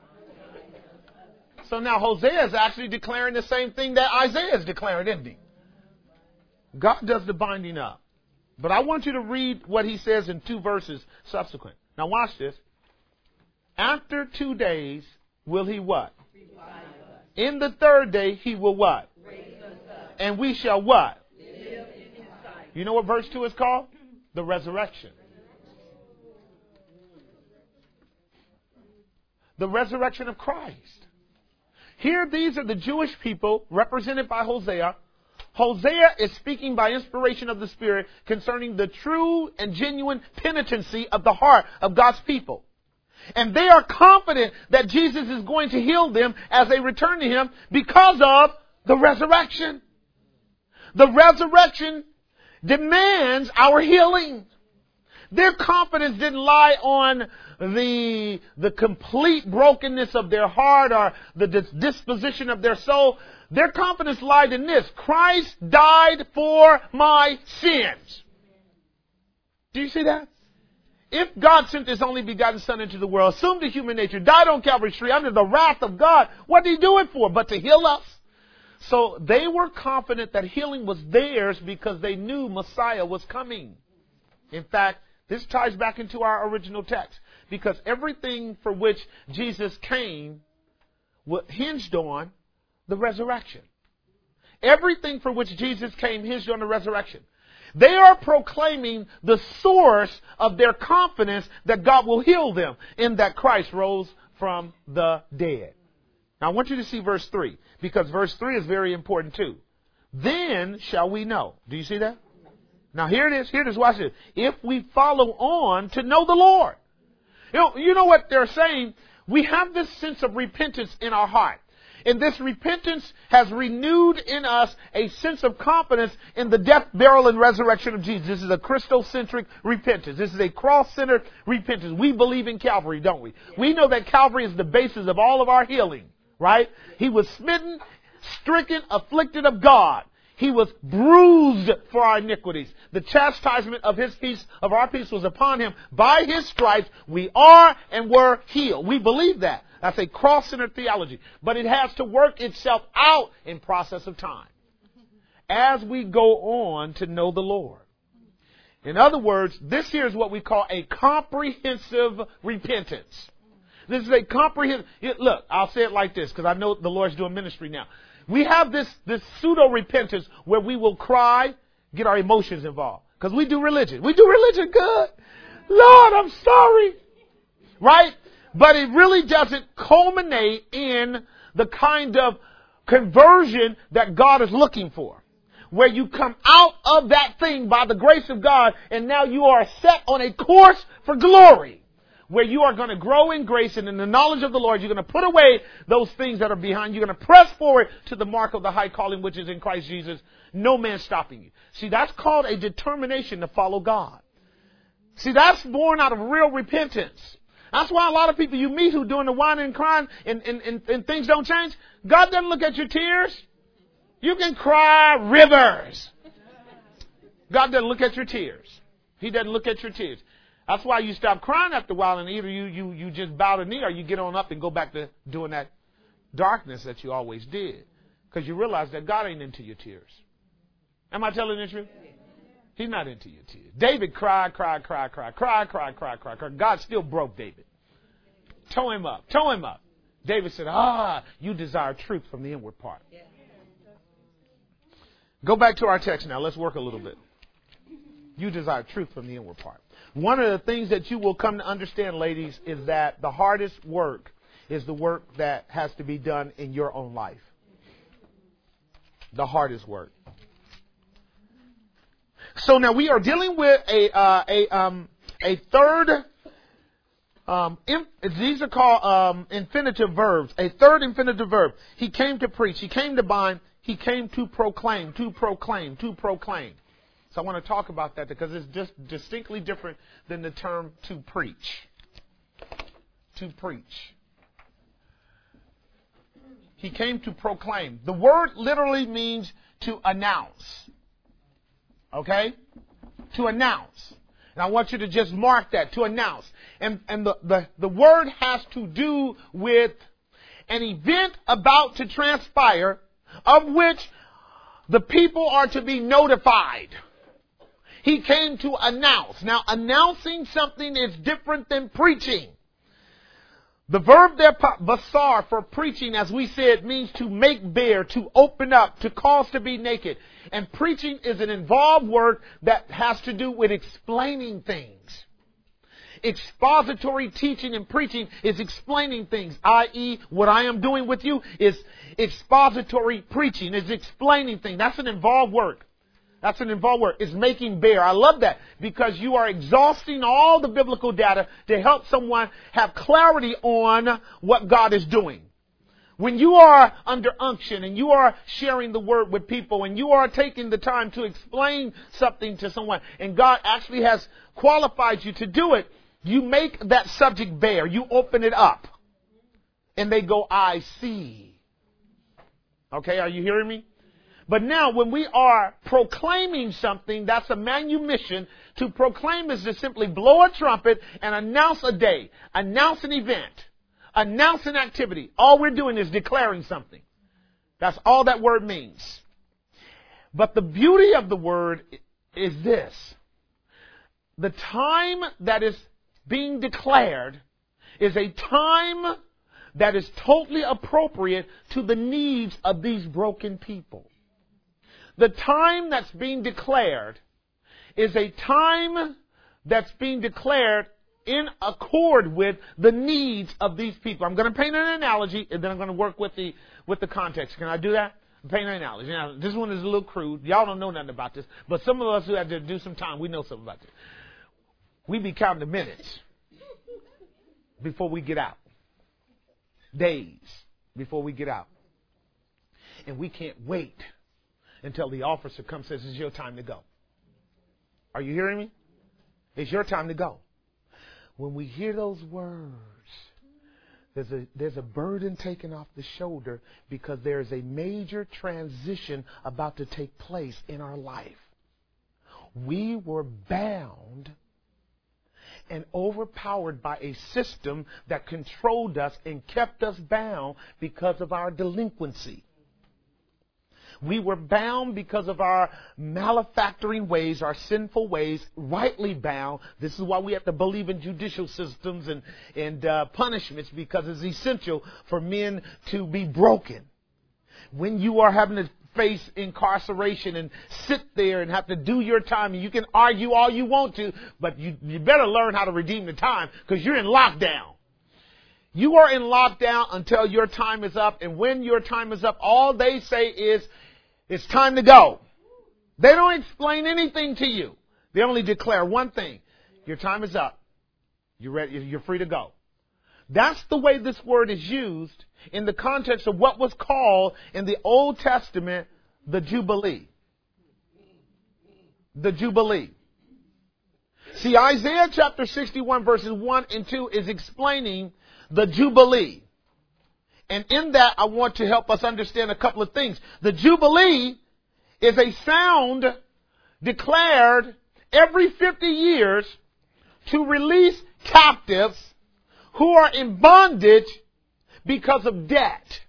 So now Hosea is actually declaring the same thing that Isaiah is declaring, isn't he? God does the binding up. But I want you to read what he says in 2 verses subsequent. Now watch this. After 2 days will he what? In the 3rd day he will what? And we shall what? You know what verse 2 is called? The resurrection. The resurrection of Christ. Here, these are the Jewish people represented by Hosea. Hosea is speaking by inspiration of the Spirit concerning the true and genuine penitency of the heart of God's people. And they are confident that Jesus is going to heal them as they return to Him because of the resurrection. The resurrection demands our healing. Their confidence didn't lie on the complete brokenness of their heart or the disposition of their soul. Their confidence lied in this: Christ died for my sins. Do you see that? If God sent His only begotten Son into the world, assumed the human nature, died on Calvary's tree under the wrath of God, what did He do it for? But to heal us. So they were confident that healing was theirs because they knew Messiah was coming. In fact, this ties back into our original text, because everything for which Jesus came hinged on the resurrection. Everything for which Jesus came hinged on the resurrection. They are proclaiming the source of their confidence that God will heal them in that Christ rose from the dead. Now I want you to see verse 3, because verse 3 is very important too. Then shall we know. Do you see that? Now here it is. Here it is. Watch this. If we follow on to know the Lord. You know what they're saying? We have this sense of repentance in our heart. And this repentance has renewed in us a sense of confidence in the death, burial, and resurrection of Jesus. This is a Christocentric repentance. This is a cross-centered repentance. We believe in Calvary, don't we? We know that Calvary is the basis of all of our healing, right? He was smitten, stricken, afflicted of God. He was bruised for our iniquities. The chastisement of His peace, of our peace, was upon Him. By His stripes, we are and were healed. We believe that. That's a cross-centered theology. But it has to work itself out in process of time as we go on to know the Lord. In other words, this here is what we call a comprehensive repentance. This is a comprehensive... Look, I'll say it like this, because I know the Lord's doing ministry now. We have this pseudo-repentance where we will cry, get our emotions involved. Because we do religion. We do religion good. Lord, I'm sorry. Right? But it really doesn't culminate in the kind of conversion that God is looking for. Where you come out of that thing by the grace of God, and now you are set on a course for glory. Where you are going to grow in grace and in the knowledge of the Lord. You're going to put away those things that are behind. You're going to press forward to the mark of the high calling which is in Christ Jesus. No man stopping you. See, that's called a determination to follow God. See, that's born out of real repentance. That's why a lot of people you meet who doing the whining and crying and things don't change. God doesn't look at your tears. You can cry rivers. God doesn't look at your tears. He doesn't look at your tears. That's why you stop crying after a while, and either you just bow the knee or you get on up and go back to doing that darkness that you always did. Because you realize that God ain't into your tears. Am I telling the truth? He's not into your tears. David cried. God still broke David. Tow him up. David said, you desire truth from the inward part. Go back to our text now. Let's work a little bit. You desire truth from the inward part. One of the things that you will come to understand, ladies, is that the hardest work is the work that has to be done in your own life. The hardest work. So now we are dealing with a third. These are called infinitive verbs. A third infinitive verb. He came to preach. He came to bind. He came to proclaim. To proclaim. To proclaim. So I want to talk about that because it's just distinctly different than the term to preach. To preach. He came to proclaim. The word literally means to announce. Okay? To announce. And I want you to just mark that, to announce. And the word has to do with an event about to transpire of which the people are to be notified. He came to announce. Now, announcing something is different than preaching. The verb there, basar, for preaching, as we said, means to make bare, to open up, to cause to be naked. And preaching is an involved word that has to do with explaining things. Expository teaching and preaching is explaining things, i.e. what I am doing with you is expository preaching, is explaining things. That's an involved work. That's an involved word. It's making bare. I love that because you are exhausting all the biblical data to help someone have clarity on what God is doing. When you are under unction and you are sharing the word with people and you are taking the time to explain something to someone and God actually has qualified you to do it, you make that subject bare. You open it up and they go, I see. Okay, are you hearing me? But now when we are proclaiming something, that's a manumission. To proclaim is to simply blow a trumpet and announce a day, announce an event, announce an activity. All we're doing is declaring something. That's all that word means. But the beauty of the word is this. The time that is being declared is a time that is totally appropriate to the needs of these broken people. The time that's being declared is a time that's being declared in accord with the needs of these people. I'm going to paint an analogy and then I'm going to work with the context. Can I do that? Paint an analogy. Now, this one is a little crude. Y'all don't know nothing about this, but some of us who had to do some time, we know something about this. We be counting the minutes before we get out. Days before we get out. And we can't wait until the officer comes and says, it's your time to go. Are you hearing me? It's your time to go. When we hear those words, there's a burden taken off the shoulder because there's a major transition about to take place in our life. We were bound and overpowered by a system that controlled us and kept us bound because of our delinquency. We were bound because of our malefactoring ways, our sinful ways, rightly bound. This is why we have to believe in judicial systems and punishments, because it's essential for men to be broken. When you are having to face incarceration and sit there and have to do your time, and you can argue all you want to, but you better learn how to redeem the time because you're in lockdown. You are in lockdown until your time is up, and when your time is up, all they say is, it's time to go. They don't explain anything to you. They only declare one thing. Your time is up. You're ready. You're free to go. That's the way this word is used in the context of what was called in the Old Testament the Jubilee. The Jubilee. See, Isaiah chapter 61 verses 1 and 2 is explaining the Jubilee. And in that, I want to help us understand a couple of things. The Jubilee is a sound declared every 50 years to release captives who are in bondage because of debt.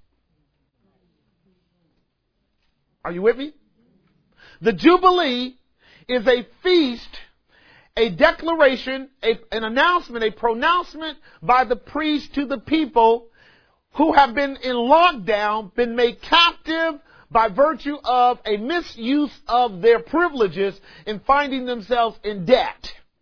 Are you with me? The Jubilee is a feast, a declaration, an announcement, a pronouncement by the priest to the people who have been in lockdown, been made captive by virtue of a misuse of their privileges and finding themselves in debt.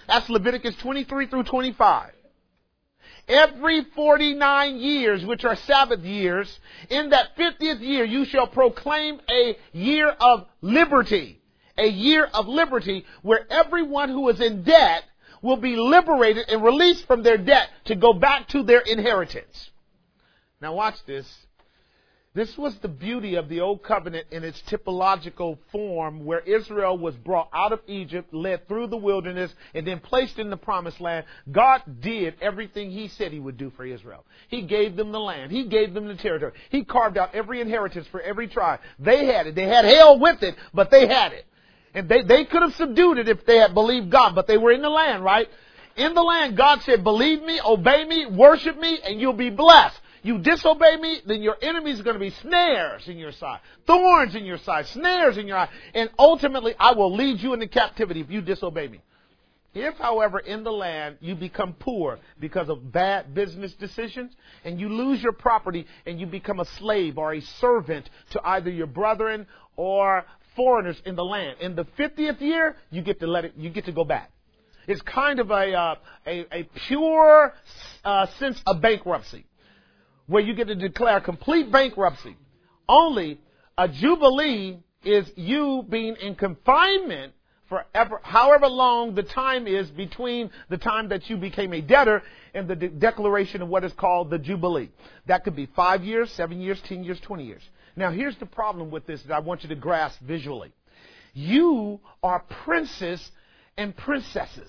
That's Leviticus 23 through 25. Every 49 years, which are Sabbath years, in that 50th year, you shall proclaim a year of liberty. A year of liberty where everyone who is in debt will be liberated and released from their debt to go back to their inheritance. Now watch this. This was the beauty of the Old Covenant in its typological form, where Israel was brought out of Egypt, led through the wilderness, and then placed in the promised land. God did everything He said He would do for Israel. He gave them the land. He gave them the territory. He carved out every inheritance for every tribe. They had it. They had hell with it, but they had it. And they could have subdued it if they had believed God, but they were in the land, right? In the land, God said, believe me, obey me, worship me, and you'll be blessed. You disobey me, then your enemies are going to be snares in your side, thorns in your side, snares in your eye. And ultimately, I will lead you into captivity if you disobey me. If, however, in the land you become poor because of bad business decisions and you lose your property and you become a slave or a servant to either your brethren or foreigners in the land, in the 50th year, you get to go back. It's kind of a pure sense of bankruptcy, where you get to declare complete bankruptcy. Only a jubilee is you being in confinement forever, however long the time is between the time that you became a debtor and the declaration of what is called the jubilee. That could be 5 years, 7 years, 10 years, 20 years. Now, here's the problem with this that I want you to grasp visually. You are princes and princesses.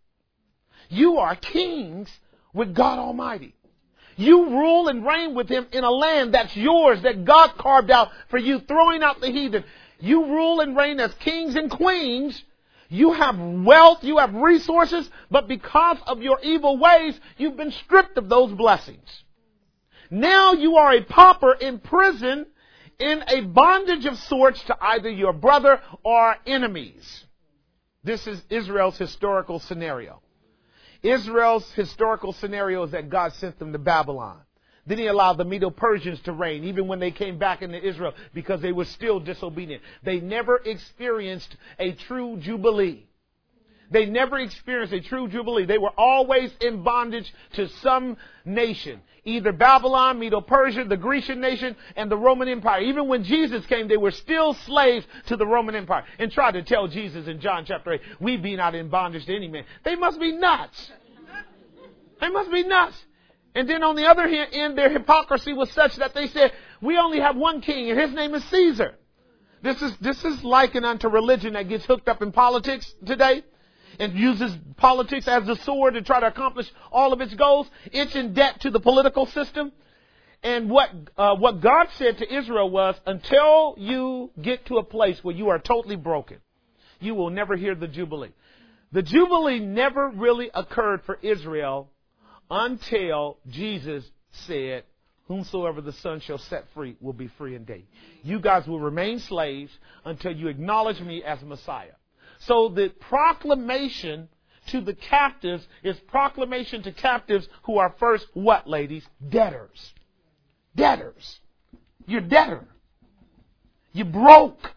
You are kings with God Almighty. You rule and reign with Him in a land that's yours, that God carved out for you, throwing out the heathen. You rule and reign as kings and queens. You have wealth, you have resources, but because of your evil ways, you've been stripped of those blessings. Now you are a pauper in prison, in a bondage of sorts to either your brother or enemies. This is Israel's historical scenario. Israel's historical scenario is that God sent them to Babylon. Then He allowed the Medo-Persians to reign, even when they came back into Israel, because they were still disobedient. They never experienced a true jubilee. They never experienced a true jubilee. They were always in bondage to some nation. Either Babylon, Medo-Persia, the Grecian nation, and the Roman Empire. Even when Jesus came, they were still slaves to the Roman Empire. And tried to tell Jesus in John chapter 8, we be not in bondage to any man. They must be nuts. They must be nuts. And then on the other hand, their hypocrisy was such that they said, we only have one king, and his name is Caesar. This is likened unto religion that gets hooked up in politics today and uses politics as a sword to try to accomplish all of its goals. It's in debt to the political system. And what God said to Israel was, until you get to a place where you are totally broken, you will never hear the Jubilee. The Jubilee never really occurred for Israel until Jesus said, whomsoever the Son shall set free will be free indeed. You guys will remain slaves until you acknowledge me as Messiah. So the proclamation to the captives is proclamation to captives who are first what, ladies? Debtors. Debtors. You're debtor. You broke.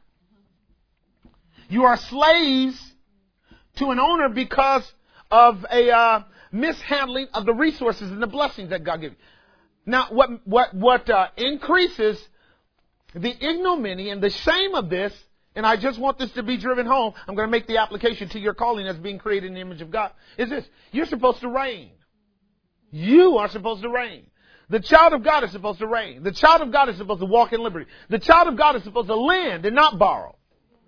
You are slaves to an owner because of a mishandling of the resources and the blessings that God gave you. Now, what increases the ignominy and the shame of this, and I just want this to be driven home, I'm going to make the application to your calling as being created in the image of God, is this. You're supposed to reign. You are supposed to reign. The child of God is supposed to reign. The child of God is supposed to walk in liberty. The child of God is supposed to lend and not borrow.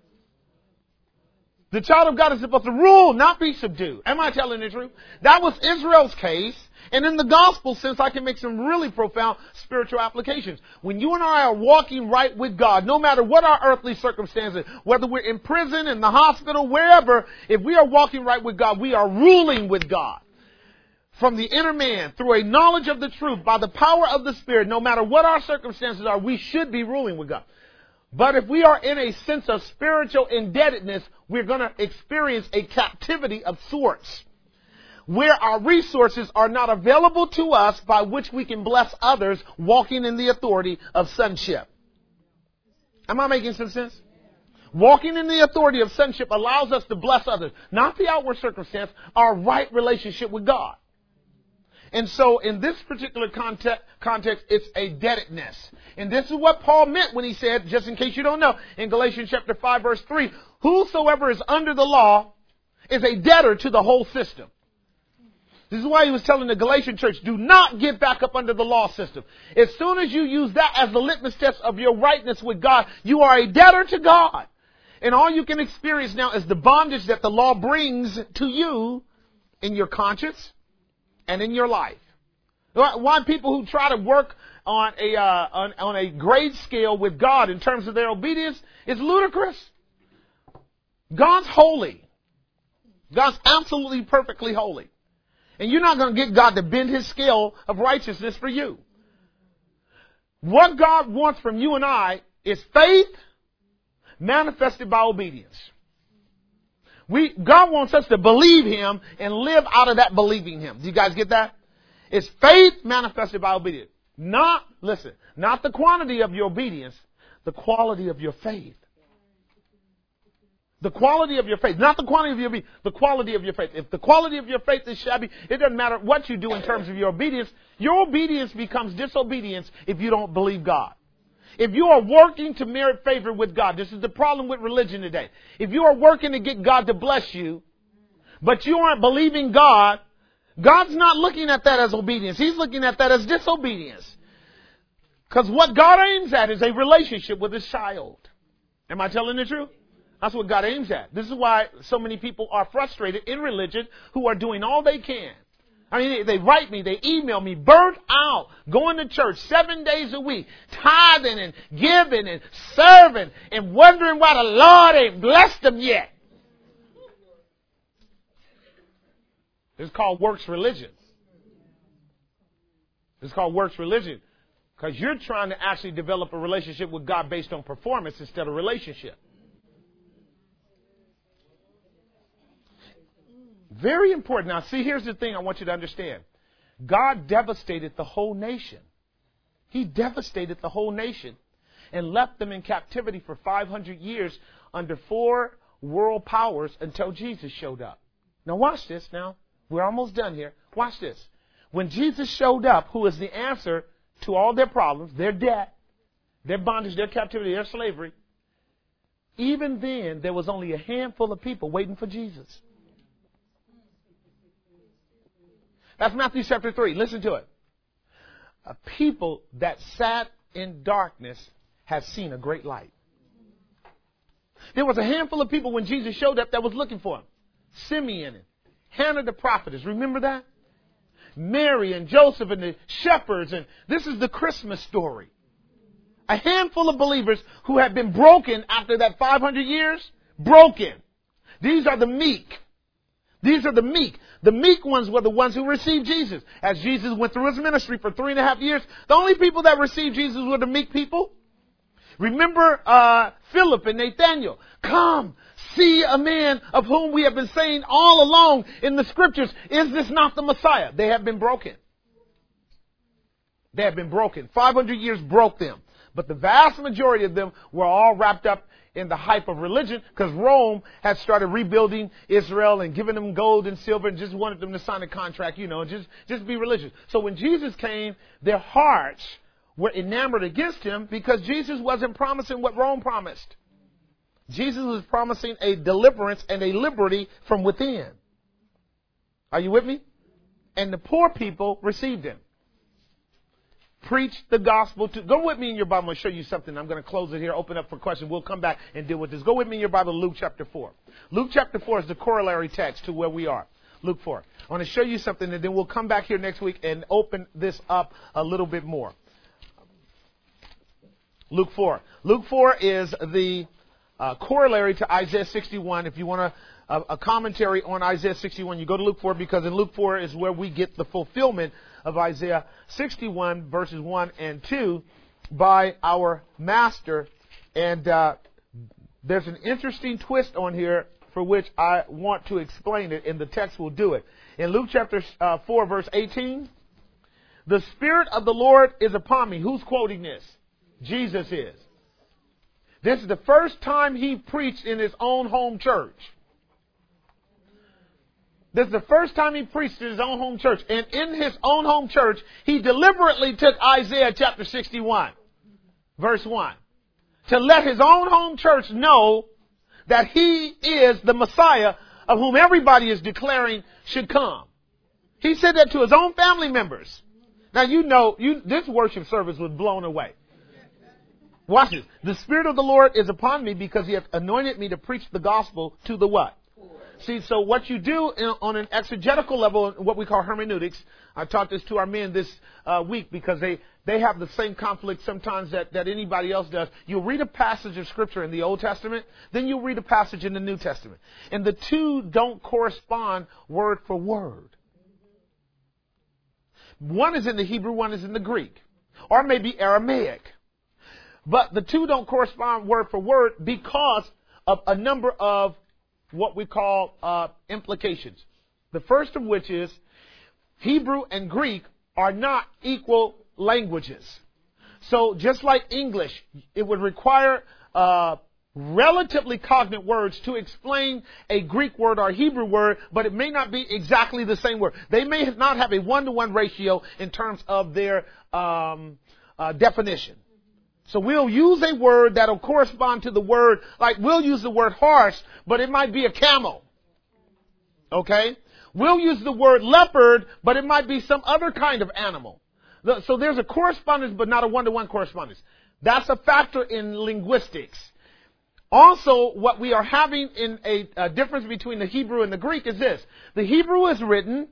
The child of God is supposed to rule, not be subdued. Am I telling the truth? That was Israel's case. And in the gospel sense, I can make some really profound spiritual applications. When you and I are walking right with God, no matter what our earthly circumstances, whether we're in prison, in the hospital, wherever, if we are walking right with God, we are ruling with God. From the inner man, through a knowledge of the truth, by the power of the Spirit, no matter what our circumstances are, we should be ruling with God. But if we are in a sense of spiritual indebtedness, we're going to experience a captivity of sorts, where our resources are not available to us by which we can bless others, walking in the authority of sonship. Am I making some sense? Walking in the authority of sonship allows us to bless others, not the outward circumstance, our right relationship with God. And so in this particular context, it's a debtedness. And this is what Paul meant when he said, just in case you don't know, in Galatians chapter 5, verse 3, whosoever is under the law is a debtor to the whole system. This is why he was telling the Galatian church, do not get back up under the law system. As soon as you use that as the litmus test of your rightness with God, you are a debtor to God. And all you can experience now is the bondage that the law brings to you in your conscience and in your life. Why people who try to work on a grade scale with God in terms of their obedience is ludicrous. God's holy. God's absolutely perfectly holy. And you're not going to get God to bend his scale of righteousness for you. What God wants from you and I is faith manifested by obedience. God wants us to believe him and live out of that believing him. Do you guys get that? It's faith manifested by obedience. Not the quantity of your obedience, the quality of your faith. The quality of your faith, not the quantity of your obedience, the quality of your faith. If the quality of your faith is shabby, it doesn't matter what you do in terms of your obedience becomes disobedience if you don't believe God. If you are working to merit favor with God, this is the problem with religion today. If you are working to get God to bless you, but you aren't believing God, God's not looking at that as obedience. He's looking at that as disobedience. Because what God aims at is a relationship with his child. Am I telling the truth? That's what God aims at. This is why so many people are frustrated in religion who are doing all they can. I mean, they write me, they email me, burnt out, going to church 7 days a week, tithing and giving and serving and wondering why the Lord ain't blessed them yet. It's called works religion. It's called works religion because you're trying to actually develop a relationship with God based on performance instead of relationship. Very important. Now, see, here's the thing I want you to understand. God devastated the whole nation. He devastated the whole nation and left them in captivity for 500 years under 4 world powers until Jesus showed up. Now, watch this now. We're almost done here. Watch this. When Jesus showed up, who is the answer to all their problems, their debt, their bondage, their captivity, their slavery, even then, there was only a handful of people waiting for Jesus. That's Matthew chapter 3. Listen to it. A people that sat in darkness have seen a great light. There was a handful of people when Jesus showed up that was looking for him. Simeon and Hannah the prophetess. Remember that? Mary and Joseph and the shepherds. And this is the Christmas story. A handful of believers who had been broken after that 500 years. Broken. These are the meek. These are the meek. The meek ones were the ones who received Jesus. As Jesus went through his ministry for 3.5 years, the only people that received Jesus were the meek people. Remember Philip and Nathanael. Come, see a man of whom we have been saying all along in the scriptures, is this not the Messiah? They have been broken. They have been broken. 500 years broke them. But the vast majority of them were all wrapped up in the hype of religion because Rome had started rebuilding Israel and giving them gold and silver and just wanted them to sign a contract, just be religious. So when Jesus came, their hearts were enamored against him because Jesus wasn't promising what Rome promised. Jesus was promising a deliverance and a liberty from within. Are you with me? And the poor people received him. Preach the gospel to... Go with me in your Bible. I'm going to show you something. I'm going to close it here, open up for questions. We'll come back and deal with this. Go with me in your Bible, Luke chapter 4. Luke chapter 4 is the corollary text to where we are. Luke 4. I want to show you something, and then we'll come back here next week and open this up a little bit more. Luke 4. Luke 4 is the corollary to Isaiah 61. If you want a commentary on Isaiah 61, you go to Luke 4 because in Luke 4 is where we get the fulfillment of Isaiah 61 verses 1 and 2 by our master. And there's an interesting twist on here for which I want to explain it, and the text will do it. In Luke chapter 4 verse 18, the Spirit of the Lord is upon me. Who's quoting this? Jesus is. This is the first time he preached in his own home church. This is the first time he preached in his own home church. And in his own home church, he deliberately took Isaiah chapter 61, verse 1, to let his own home church know that he is the Messiah of whom everybody is declaring should come. He said that to his own family members. Now, this worship service was blown away. Watch this. The Spirit of the Lord is upon me because he hath anointed me to preach the gospel to the what? See, so what you do on an exegetical level, what we call hermeneutics, I taught this to our men this week because they have the same conflict sometimes that anybody else does. You'll read a passage of Scripture in the Old Testament, then you'll read a passage in the New Testament. And the two don't correspond word for word. One is in the Hebrew, one is in the Greek, or maybe Aramaic. But the two don't correspond word for word because of a number of what we call implications. The first of which is Hebrew and Greek are not equal languages. So just like English, it would require relatively cognate words to explain a Greek word or Hebrew word, but it may not be exactly the same word. They may not have a 1-to-1 ratio in terms of their definition. So we'll use a word that'll correspond to the word, like we'll use the word horse, but it might be a camel. Okay? We'll use the word leopard, but it might be some other kind of animal. So there's a correspondence, but not a 1-to-1 correspondence. That's a factor in linguistics. Also, what we are having in a difference between the Hebrew and the Greek is this. The Hebrew is written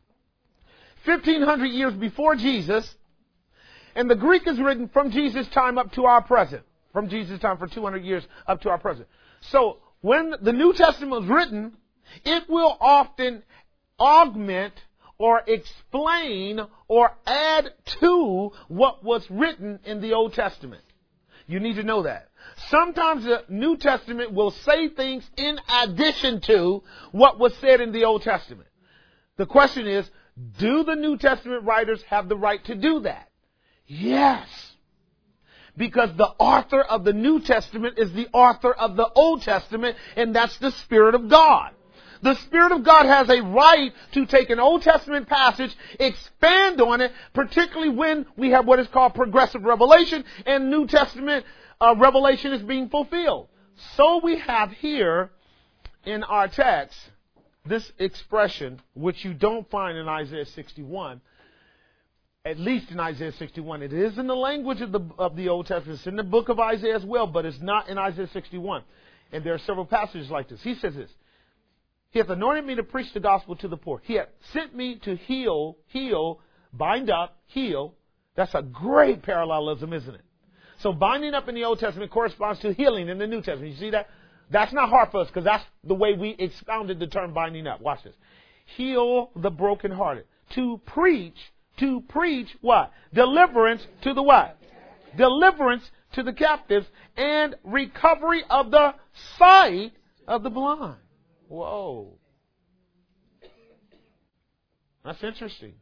1,500 years before Jesus, and the Greek is written from Jesus' time up to our present. From Jesus' time for 200 years up to our present. So, when the New Testament was written, it will often augment or explain or add to what was written in the Old Testament. You need to know that. Sometimes the New Testament will say things in addition to what was said in the Old Testament. The question is, do the New Testament writers have the right to do that? Yes. Because the author of the New Testament is the author of the Old Testament, and that's the Spirit of God. The Spirit of God has a right to take an Old Testament passage, expand on it, particularly when we have what is called progressive revelation, and New Testament revelation is being fulfilled. So we have here in our text this expression, which you don't find in Isaiah 61, at least in Isaiah 61. It is in the language of the Old Testament. It's in the book of Isaiah as well, but it's not in Isaiah 61. And there are several passages like this. He says this. He hath anointed me to preach the gospel to the poor. He hath sent me to heal, bind up, heal. That's a great parallelism, isn't it? So binding up in the Old Testament corresponds to healing in the New Testament. You see that? That's not hard for us because that's the way we expounded the term binding up. Watch this. Heal the brokenhearted. To preach what? Deliverance to the what? Deliverance to the captives and recovery of the sight of the blind. Whoa. That's interesting.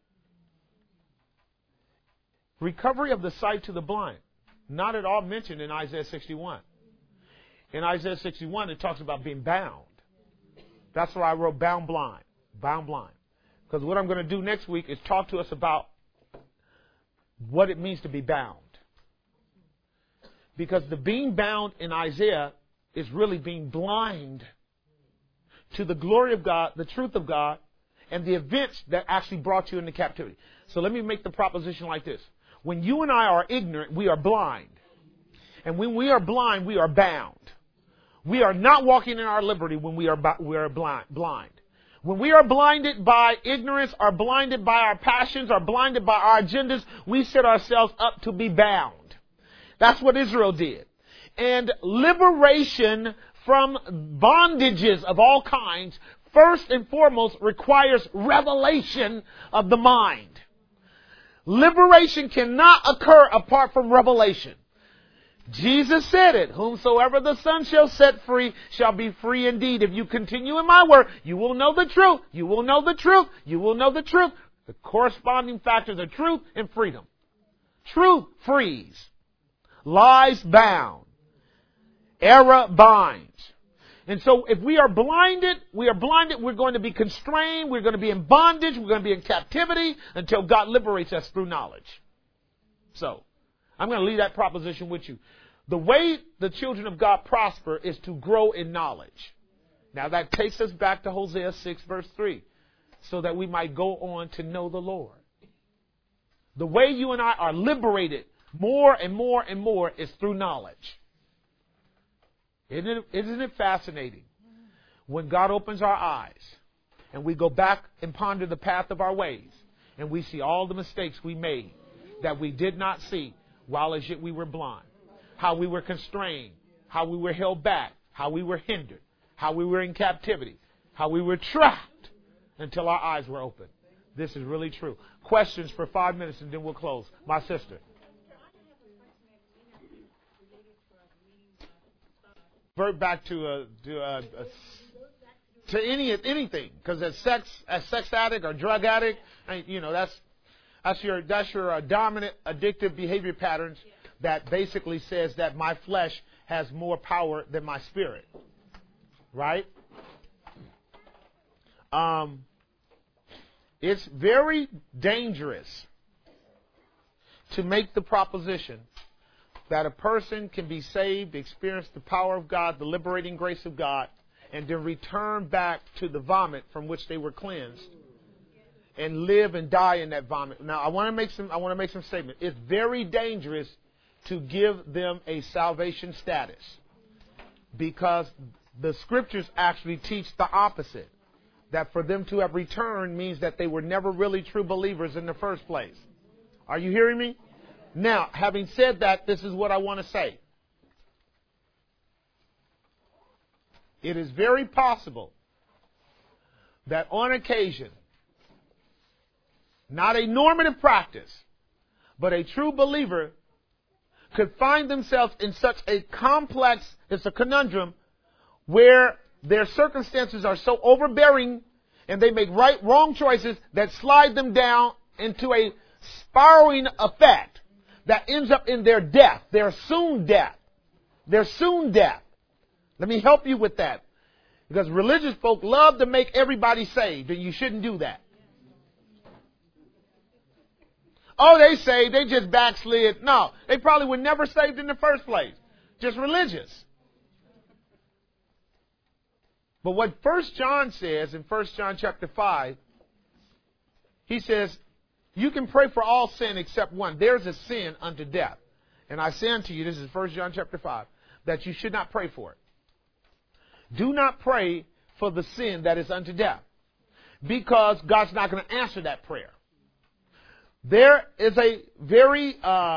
Recovery of the sight to the blind. Not at all mentioned in Isaiah 61. In Isaiah 61, it talks about being bound. That's why I wrote bound blind. Bound blind. Because what I'm going to do next week is talk to us about what it means to be bound. Because the being bound in Isaiah is really being blind to the glory of God, the truth of God, and the events that actually brought you into captivity. So let me make the proposition like this. When you and I are ignorant, we are blind. And when we are blind, we are bound. We are not walking in our liberty when we are blind. When we are blinded by ignorance, or blinded by our passions, or blinded by our agendas, we set ourselves up to be bound. That's what Israel did. And liberation from bondages of all kinds, first and foremost, requires revelation of the mind. Liberation cannot occur apart from revelation. Jesus said it, whomsoever the Son shall set free shall be free indeed. If you continue in my word, you will know the truth. You will know the truth. You will know the truth. The corresponding factors are truth and freedom. Truth frees. Lies bound. Error binds. And so if we are blinded, we're going to be constrained, we're going to be in bondage, we're going to be in captivity until God liberates us through knowledge. So, I'm going to leave that proposition with you. The way the children of God prosper is to grow in knowledge. Now that takes us back to Hosea 6 verse 3, so that we might go on to know the Lord. The way you and I are liberated more and more and more is through knowledge. Isn't it fascinating when God opens our eyes and we go back and ponder the path of our ways and we see all the mistakes we made that we did not see while as yet we were blind, how we were constrained, how we were held back, how we were hindered, how we were in captivity, how we were trapped until our eyes were opened. This is really true. Questions for 5 minutes and then we'll close. My sister. Revert back to anything, because as sex addict or drug addict, that's your dominant addictive behavior patterns that basically says that my flesh has more power than my spirit, right? It's very dangerous to make the proposition that a person can be saved, experience the power of God, the liberating grace of God, and then return back to the vomit from which they were cleansed and live and die in that vomit. Now, I want to make some statement. It's very dangerous to give them a salvation status, because the scriptures actually teach the opposite. That for them to have returned means that they were never really true believers in the first place. Are you hearing me? Now, having said that, this is what I want to say. It is very possible that on occasion, not a normative practice, but a true believer could find themselves in such a complex, it's a conundrum, where their circumstances are so overbearing and they make wrong choices that slide them down into a spiraling effect that ends up in their death, their soon death. Their soon death. Let me help you with that. Because religious folk love to make everybody saved, and you shouldn't do that. Oh, they saved, they just backslid. No, they probably were never saved in the first place. Just religious. But what 1 John says in 1 John chapter 5, he says, you can pray for all sin except one. There's a sin unto death. And I say unto you, this is 1 John chapter 5, that you should not pray for it. Do not pray for the sin that is unto death, because God's not going to answer that prayer. There is a very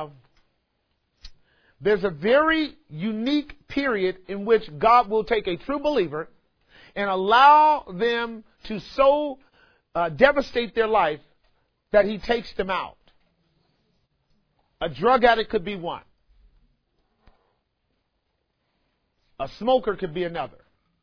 unique period in which God will take a true believer and allow them to so devastate their life that he takes them out. A drug addict could be one. A smoker could be another.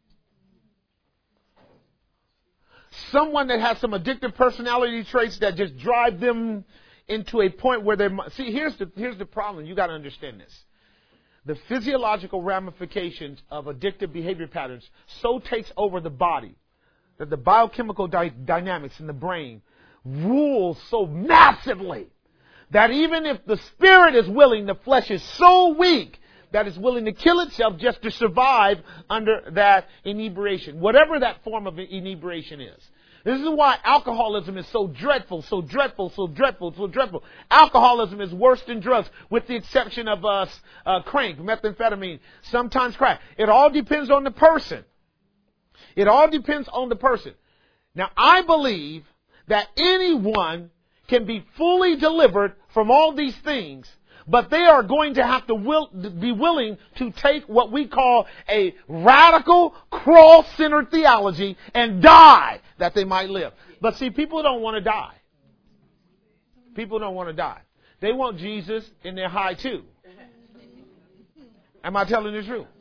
Someone that has some addictive personality traits that just drive them into a point where they're... See, here's the problem. You got to understand this. The physiological ramifications of addictive behavior patterns so takes over the body that the biochemical dynamics in the brain rules so massively that even if the spirit is willing, the flesh is so weak that it's willing to kill itself just to survive under that inebriation, whatever that form of inebriation is. This is why alcoholism is so dreadful, so dreadful, so dreadful, so dreadful. Alcoholism is worse than drugs, with the exception of crank, methamphetamine, sometimes crack. It all depends on the person. It all depends on the person. Now, I believe that anyone can be fully delivered from all these things, but they are going to have to be willing to take what we call a radical, cross-centered theology and die that they might live. But see, people don't want to die. People don't want to die. They want Jesus in their high too. Am I telling the truth?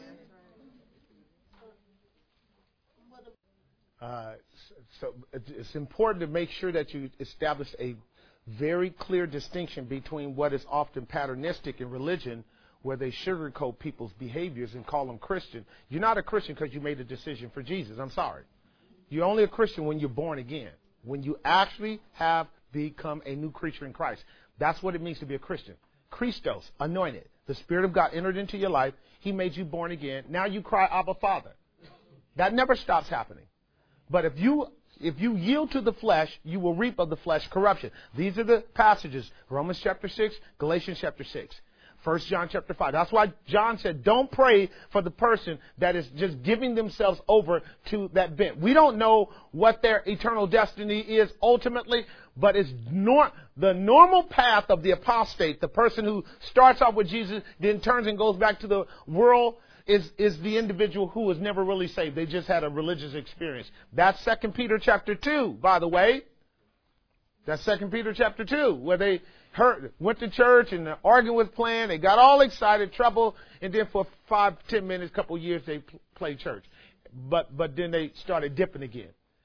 So it's important to make sure that you establish a very clear distinction between what is often patternistic in religion where they sugarcoat people's behaviors and call them Christian. You're not a Christian because you made a decision for Jesus. I'm sorry. You're only a Christian when you're born again, when you actually have become a new creature in Christ. That's what it means to be a Christian. Christos, anointed. The Spirit of God entered into your life. He made you born again. Now you cry, Abba, Father. That never stops happening. But if you yield to the flesh, you will reap of the flesh corruption. These are the passages. Romans chapter 6, Galatians chapter 6. 1 John chapter 5. That's why John said, don't pray for the person that is just giving themselves over to that bent. We don't know what their eternal destiny is ultimately, but it's the normal path of the apostate, the person who starts off with Jesus, then turns and goes back to the world, is the individual who was never really saved. They just had a religious experience. That's 2 Peter chapter 2, by the way. That's 2 Peter chapter 2, where they went to church and the organ was playing. They got all excited, trouble, and then for 5-10 minutes, couple years, they played church. But then they started dipping again.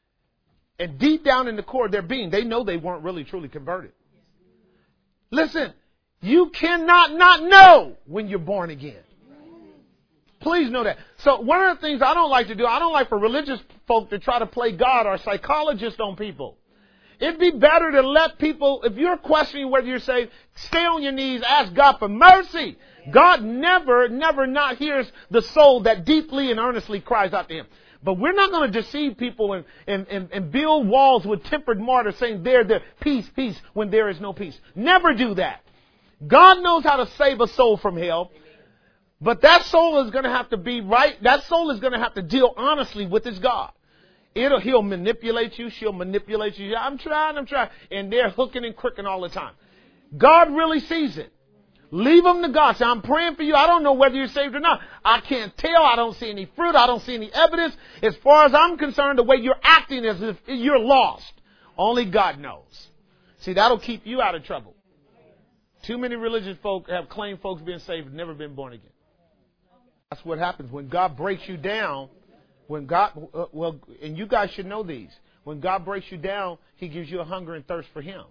And deep down in the core of their being, they know they weren't really truly converted. Listen, you cannot not know when you're born again. Please know that. So one of the things I don't like to do, I don't like for religious folk to try to play God or psychologist on people. It'd be better to let people, if you're questioning whether you're saved, stay on your knees, ask God for mercy. God never not hears the soul that deeply and earnestly cries out to Him. But we're not going to deceive people and build walls with tempered mortar saying there, peace, peace, when there is no peace. Never do that. God knows how to save a soul from hell. But that soul is going to have to be right. That soul is going to have to deal honestly with his God. He'll manipulate you. She'll manipulate you. I'm trying. And they're hooking and crooking all the time. God really sees it. Leave them to God. Say, I'm praying for you. I don't know whether you're saved or not. I can't tell. I don't see any fruit. I don't see any evidence. As far as I'm concerned, the way you're acting is if you're lost. Only God knows. See, that'll keep you out of trouble. Too many religious folk have claimed folks being saved and never been born again. That's what happens when God breaks you down. When God, and you guys should know these. When God breaks you down, He gives you a hunger and thirst for Him.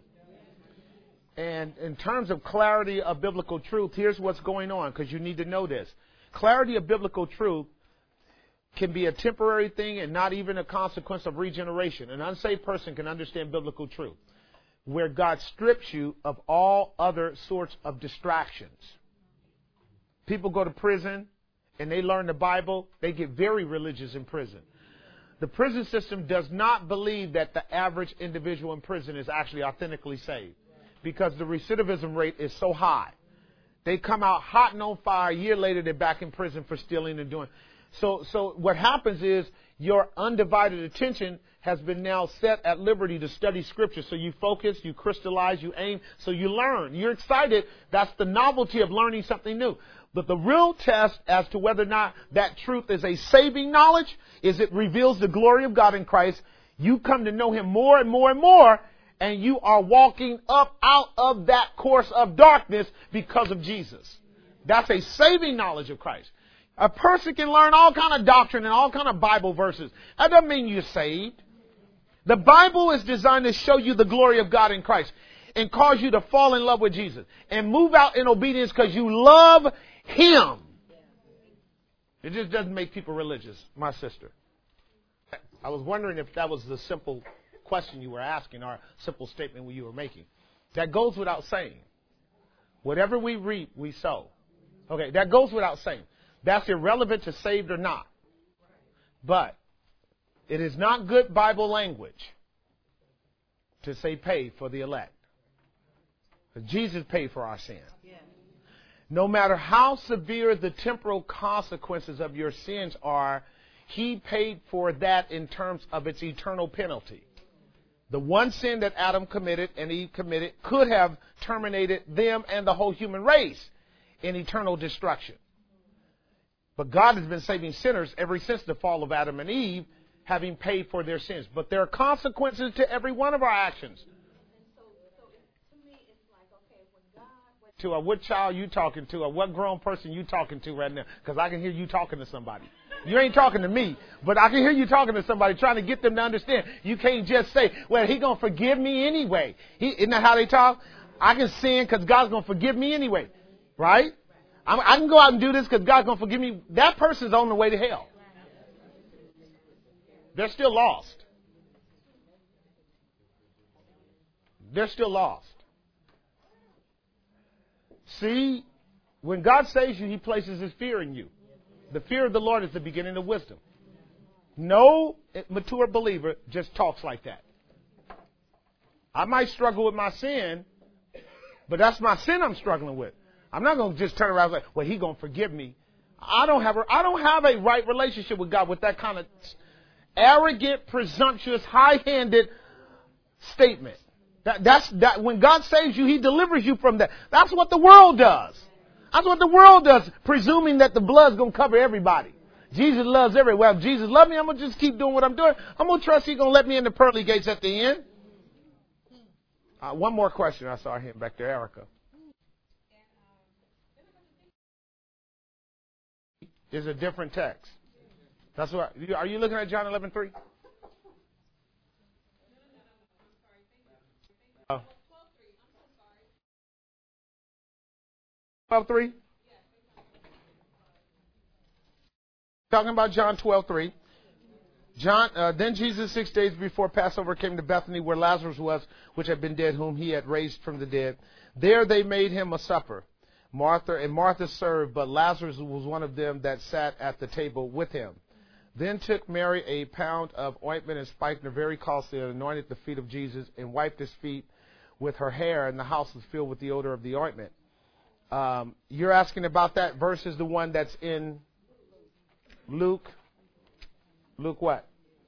And in terms of clarity of biblical truth, here's what's going on, because you need to know this. Clarity of biblical truth can be a temporary thing and not even a consequence of regeneration. An unsaved person can understand biblical truth, where God strips you of all other sorts of distractions. People go to prison and they learn the Bible. They get very religious in prison. The prison system does not believe that the average individual in prison is actually authentically saved, because the recidivism rate is so high. They come out hot and on fire. A year later, they're back in prison for stealing and doing. So what happens is your undivided attention has been now set at liberty to study Scripture. So you focus, you crystallize, you aim, so you learn. You're excited. That's the novelty of learning something new. But the real test as to whether or not that truth is a saving knowledge is it reveals the glory of God in Christ. You come to know Him more and more and more, and you are walking up out of that course of darkness because of Jesus. That's a saving knowledge of Christ. A person can learn all kind of doctrine and all kind of Bible verses. That doesn't mean you're saved. The Bible is designed to show you the glory of God in Christ and cause you to fall in love with Jesus and move out in obedience because you love Him. It just doesn't make people religious, my sister. I was wondering if that was the simple question you were asking or simple statement you were making. That goes without saying. Whatever we reap, we sow. Okay, that goes without saying. That's irrelevant to saved or not. But it is not good Bible language to say pay for the elect. Jesus paid for our sin. No matter how severe the temporal consequences of your sins are, He paid for that in terms of its eternal penalty. The one sin that Adam committed and Eve committed could have terminated them and the whole human race in eternal destruction. But God has been saving sinners ever since the fall of Adam and Eve, having paid for their sins. But there are consequences to every one of our actions. To what child you talking to, or what grown person you talking to right now, because I can hear you talking to somebody. You ain't talking to me, but I can hear you talking to somebody, trying to get them to understand. You can't just say, well, He going to forgive me anyway. Isn't that how they talk? I can sin because God's going to forgive me anyway. Right? I can go out and do this because God's going to forgive me. That person's on the way to hell. They're still lost. They're still lost. See, when God saves you, He places His fear in you. The fear of the Lord is the beginning of wisdom. No mature believer just talks like that. I might struggle with my sin, but that's my sin I'm struggling with. I'm not going to just turn around and say, well, He's going to forgive me. I don't have a right relationship with God with that kind of arrogant, presumptuous, high-handed statement. That's when God saves you, He delivers you from that. That's what the world does. That's what the world does, presuming that the blood's going to cover everybody. Jesus loves everyone. Well, if Jesus loves me, I'm going to just keep doing what I'm doing. I'm going to trust He's going to let me in the pearly gates at the end. One more question. I saw him back there, Erica. Is a different text. That's what. Are you looking at John 11:3? Oh. 12:3. Talking about John 12:3. Then Jesus 6 days before Passover came to Bethany where Lazarus was, which had been dead, whom He had raised from the dead. There they made Him a supper. Martha served, but Lazarus was one of them that sat at the table with Him. Then took Mary a pound of ointment and spikenard very costly and anointed the feet of Jesus and wiped His feet with her hair, and the house was filled with the odor of the ointment. You're asking about that versus the one that's in Luke. Luke what?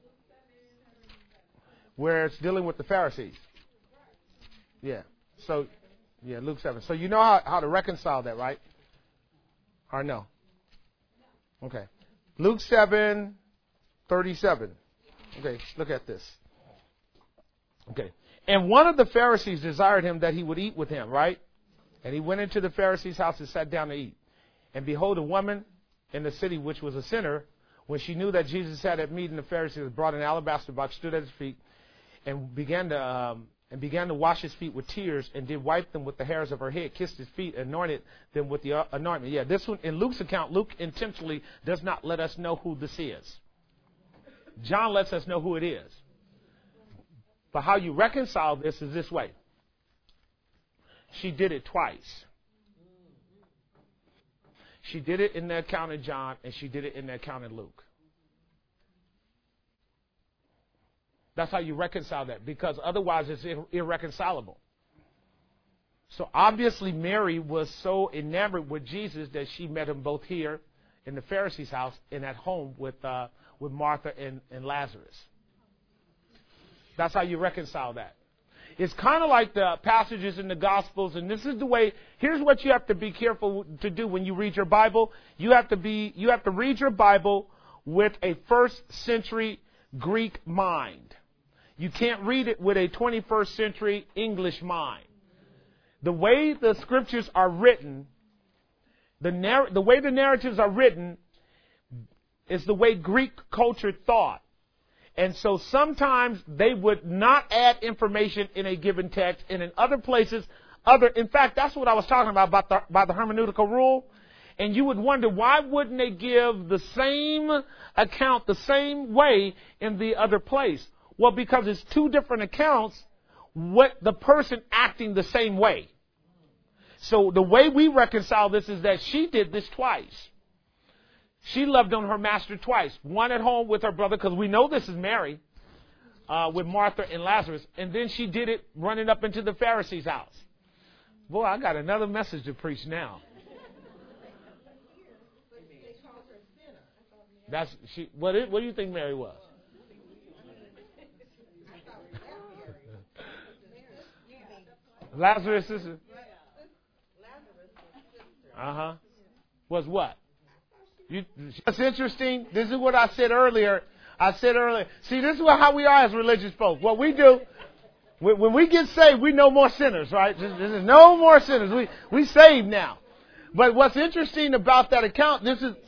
Where it's dealing with the Pharisees. Yeah. So, yeah, Luke 7. So you know how to reconcile that, right? Or no? Okay. Luke 7:37. Okay, look at this. Okay. And one of the Pharisees desired Him that he would eat with him, right? And he went into the Pharisee's house and sat down to eat. And behold, a woman in the city, which was a sinner, when she knew that Jesus sat at meat, and the Pharisees brought an alabaster box, stood at His feet, and began to wash His feet with tears, and did wipe them with the hairs of her head, kissed His feet, anointed them with the anointment. Yeah, this one in Luke's account, Luke intentionally does not let us know who this is. John lets us know who it is. But how you reconcile this is this way. She did it twice. She did it in the account of John, and she did it in the account of Luke. That's how you reconcile that, because otherwise it's irreconcilable. So obviously Mary was so enamored with Jesus that she met Him both here in the Pharisee's house and at home with Martha and Lazarus. That's how you reconcile that. It's kind of like the passages in the Gospels, and this is the way. Here's what you have to be careful to do when you read your Bible. You have to read your Bible with a first century Greek mind. You can't read it with a 21st century English mind. The way the scriptures are written, the way the narratives are written, is the way Greek culture thought. And so sometimes they would not add information in a given text, and in other places, in fact, that's what I was talking about the hermeneutical rule. And you would wonder, why wouldn't they give the same account the same way in the other place? Well, because it's two different accounts with the person acting the same way. So the way we reconcile this is that she did this twice. She loved on her master twice. One at home with her brother, because we know this is Mary, with Martha and Lazarus. And then she did it running up into the Pharisee's house. Boy, I got another message to preach now. What do you think Mary was? Lazarus' sister. Was what? That's interesting. This is what I said earlier. See, this is how we are as religious folks. What we do, when we get saved, we know more sinners, right? This is no more sinners. We saved now. But what's interesting about that account,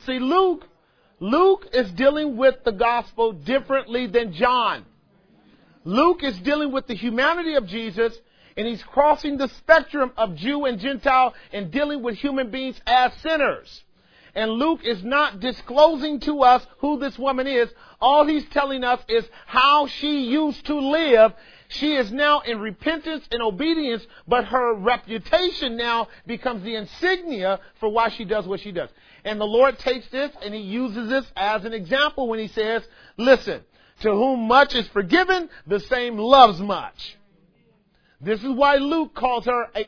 Luke is dealing with the gospel differently than John. Luke is dealing with the humanity of Jesus, And he's crossing the spectrum of Jew and Gentile and dealing with human beings as sinners. And Luke is not disclosing to us who this woman is. All he's telling us is how she used to live. She is now in repentance and obedience, but her reputation now becomes the insignia for why she does what she does. And the Lord takes this and he uses this as an example when he says, listen, to whom much is forgiven, the same loves much. This is why Luke calls her a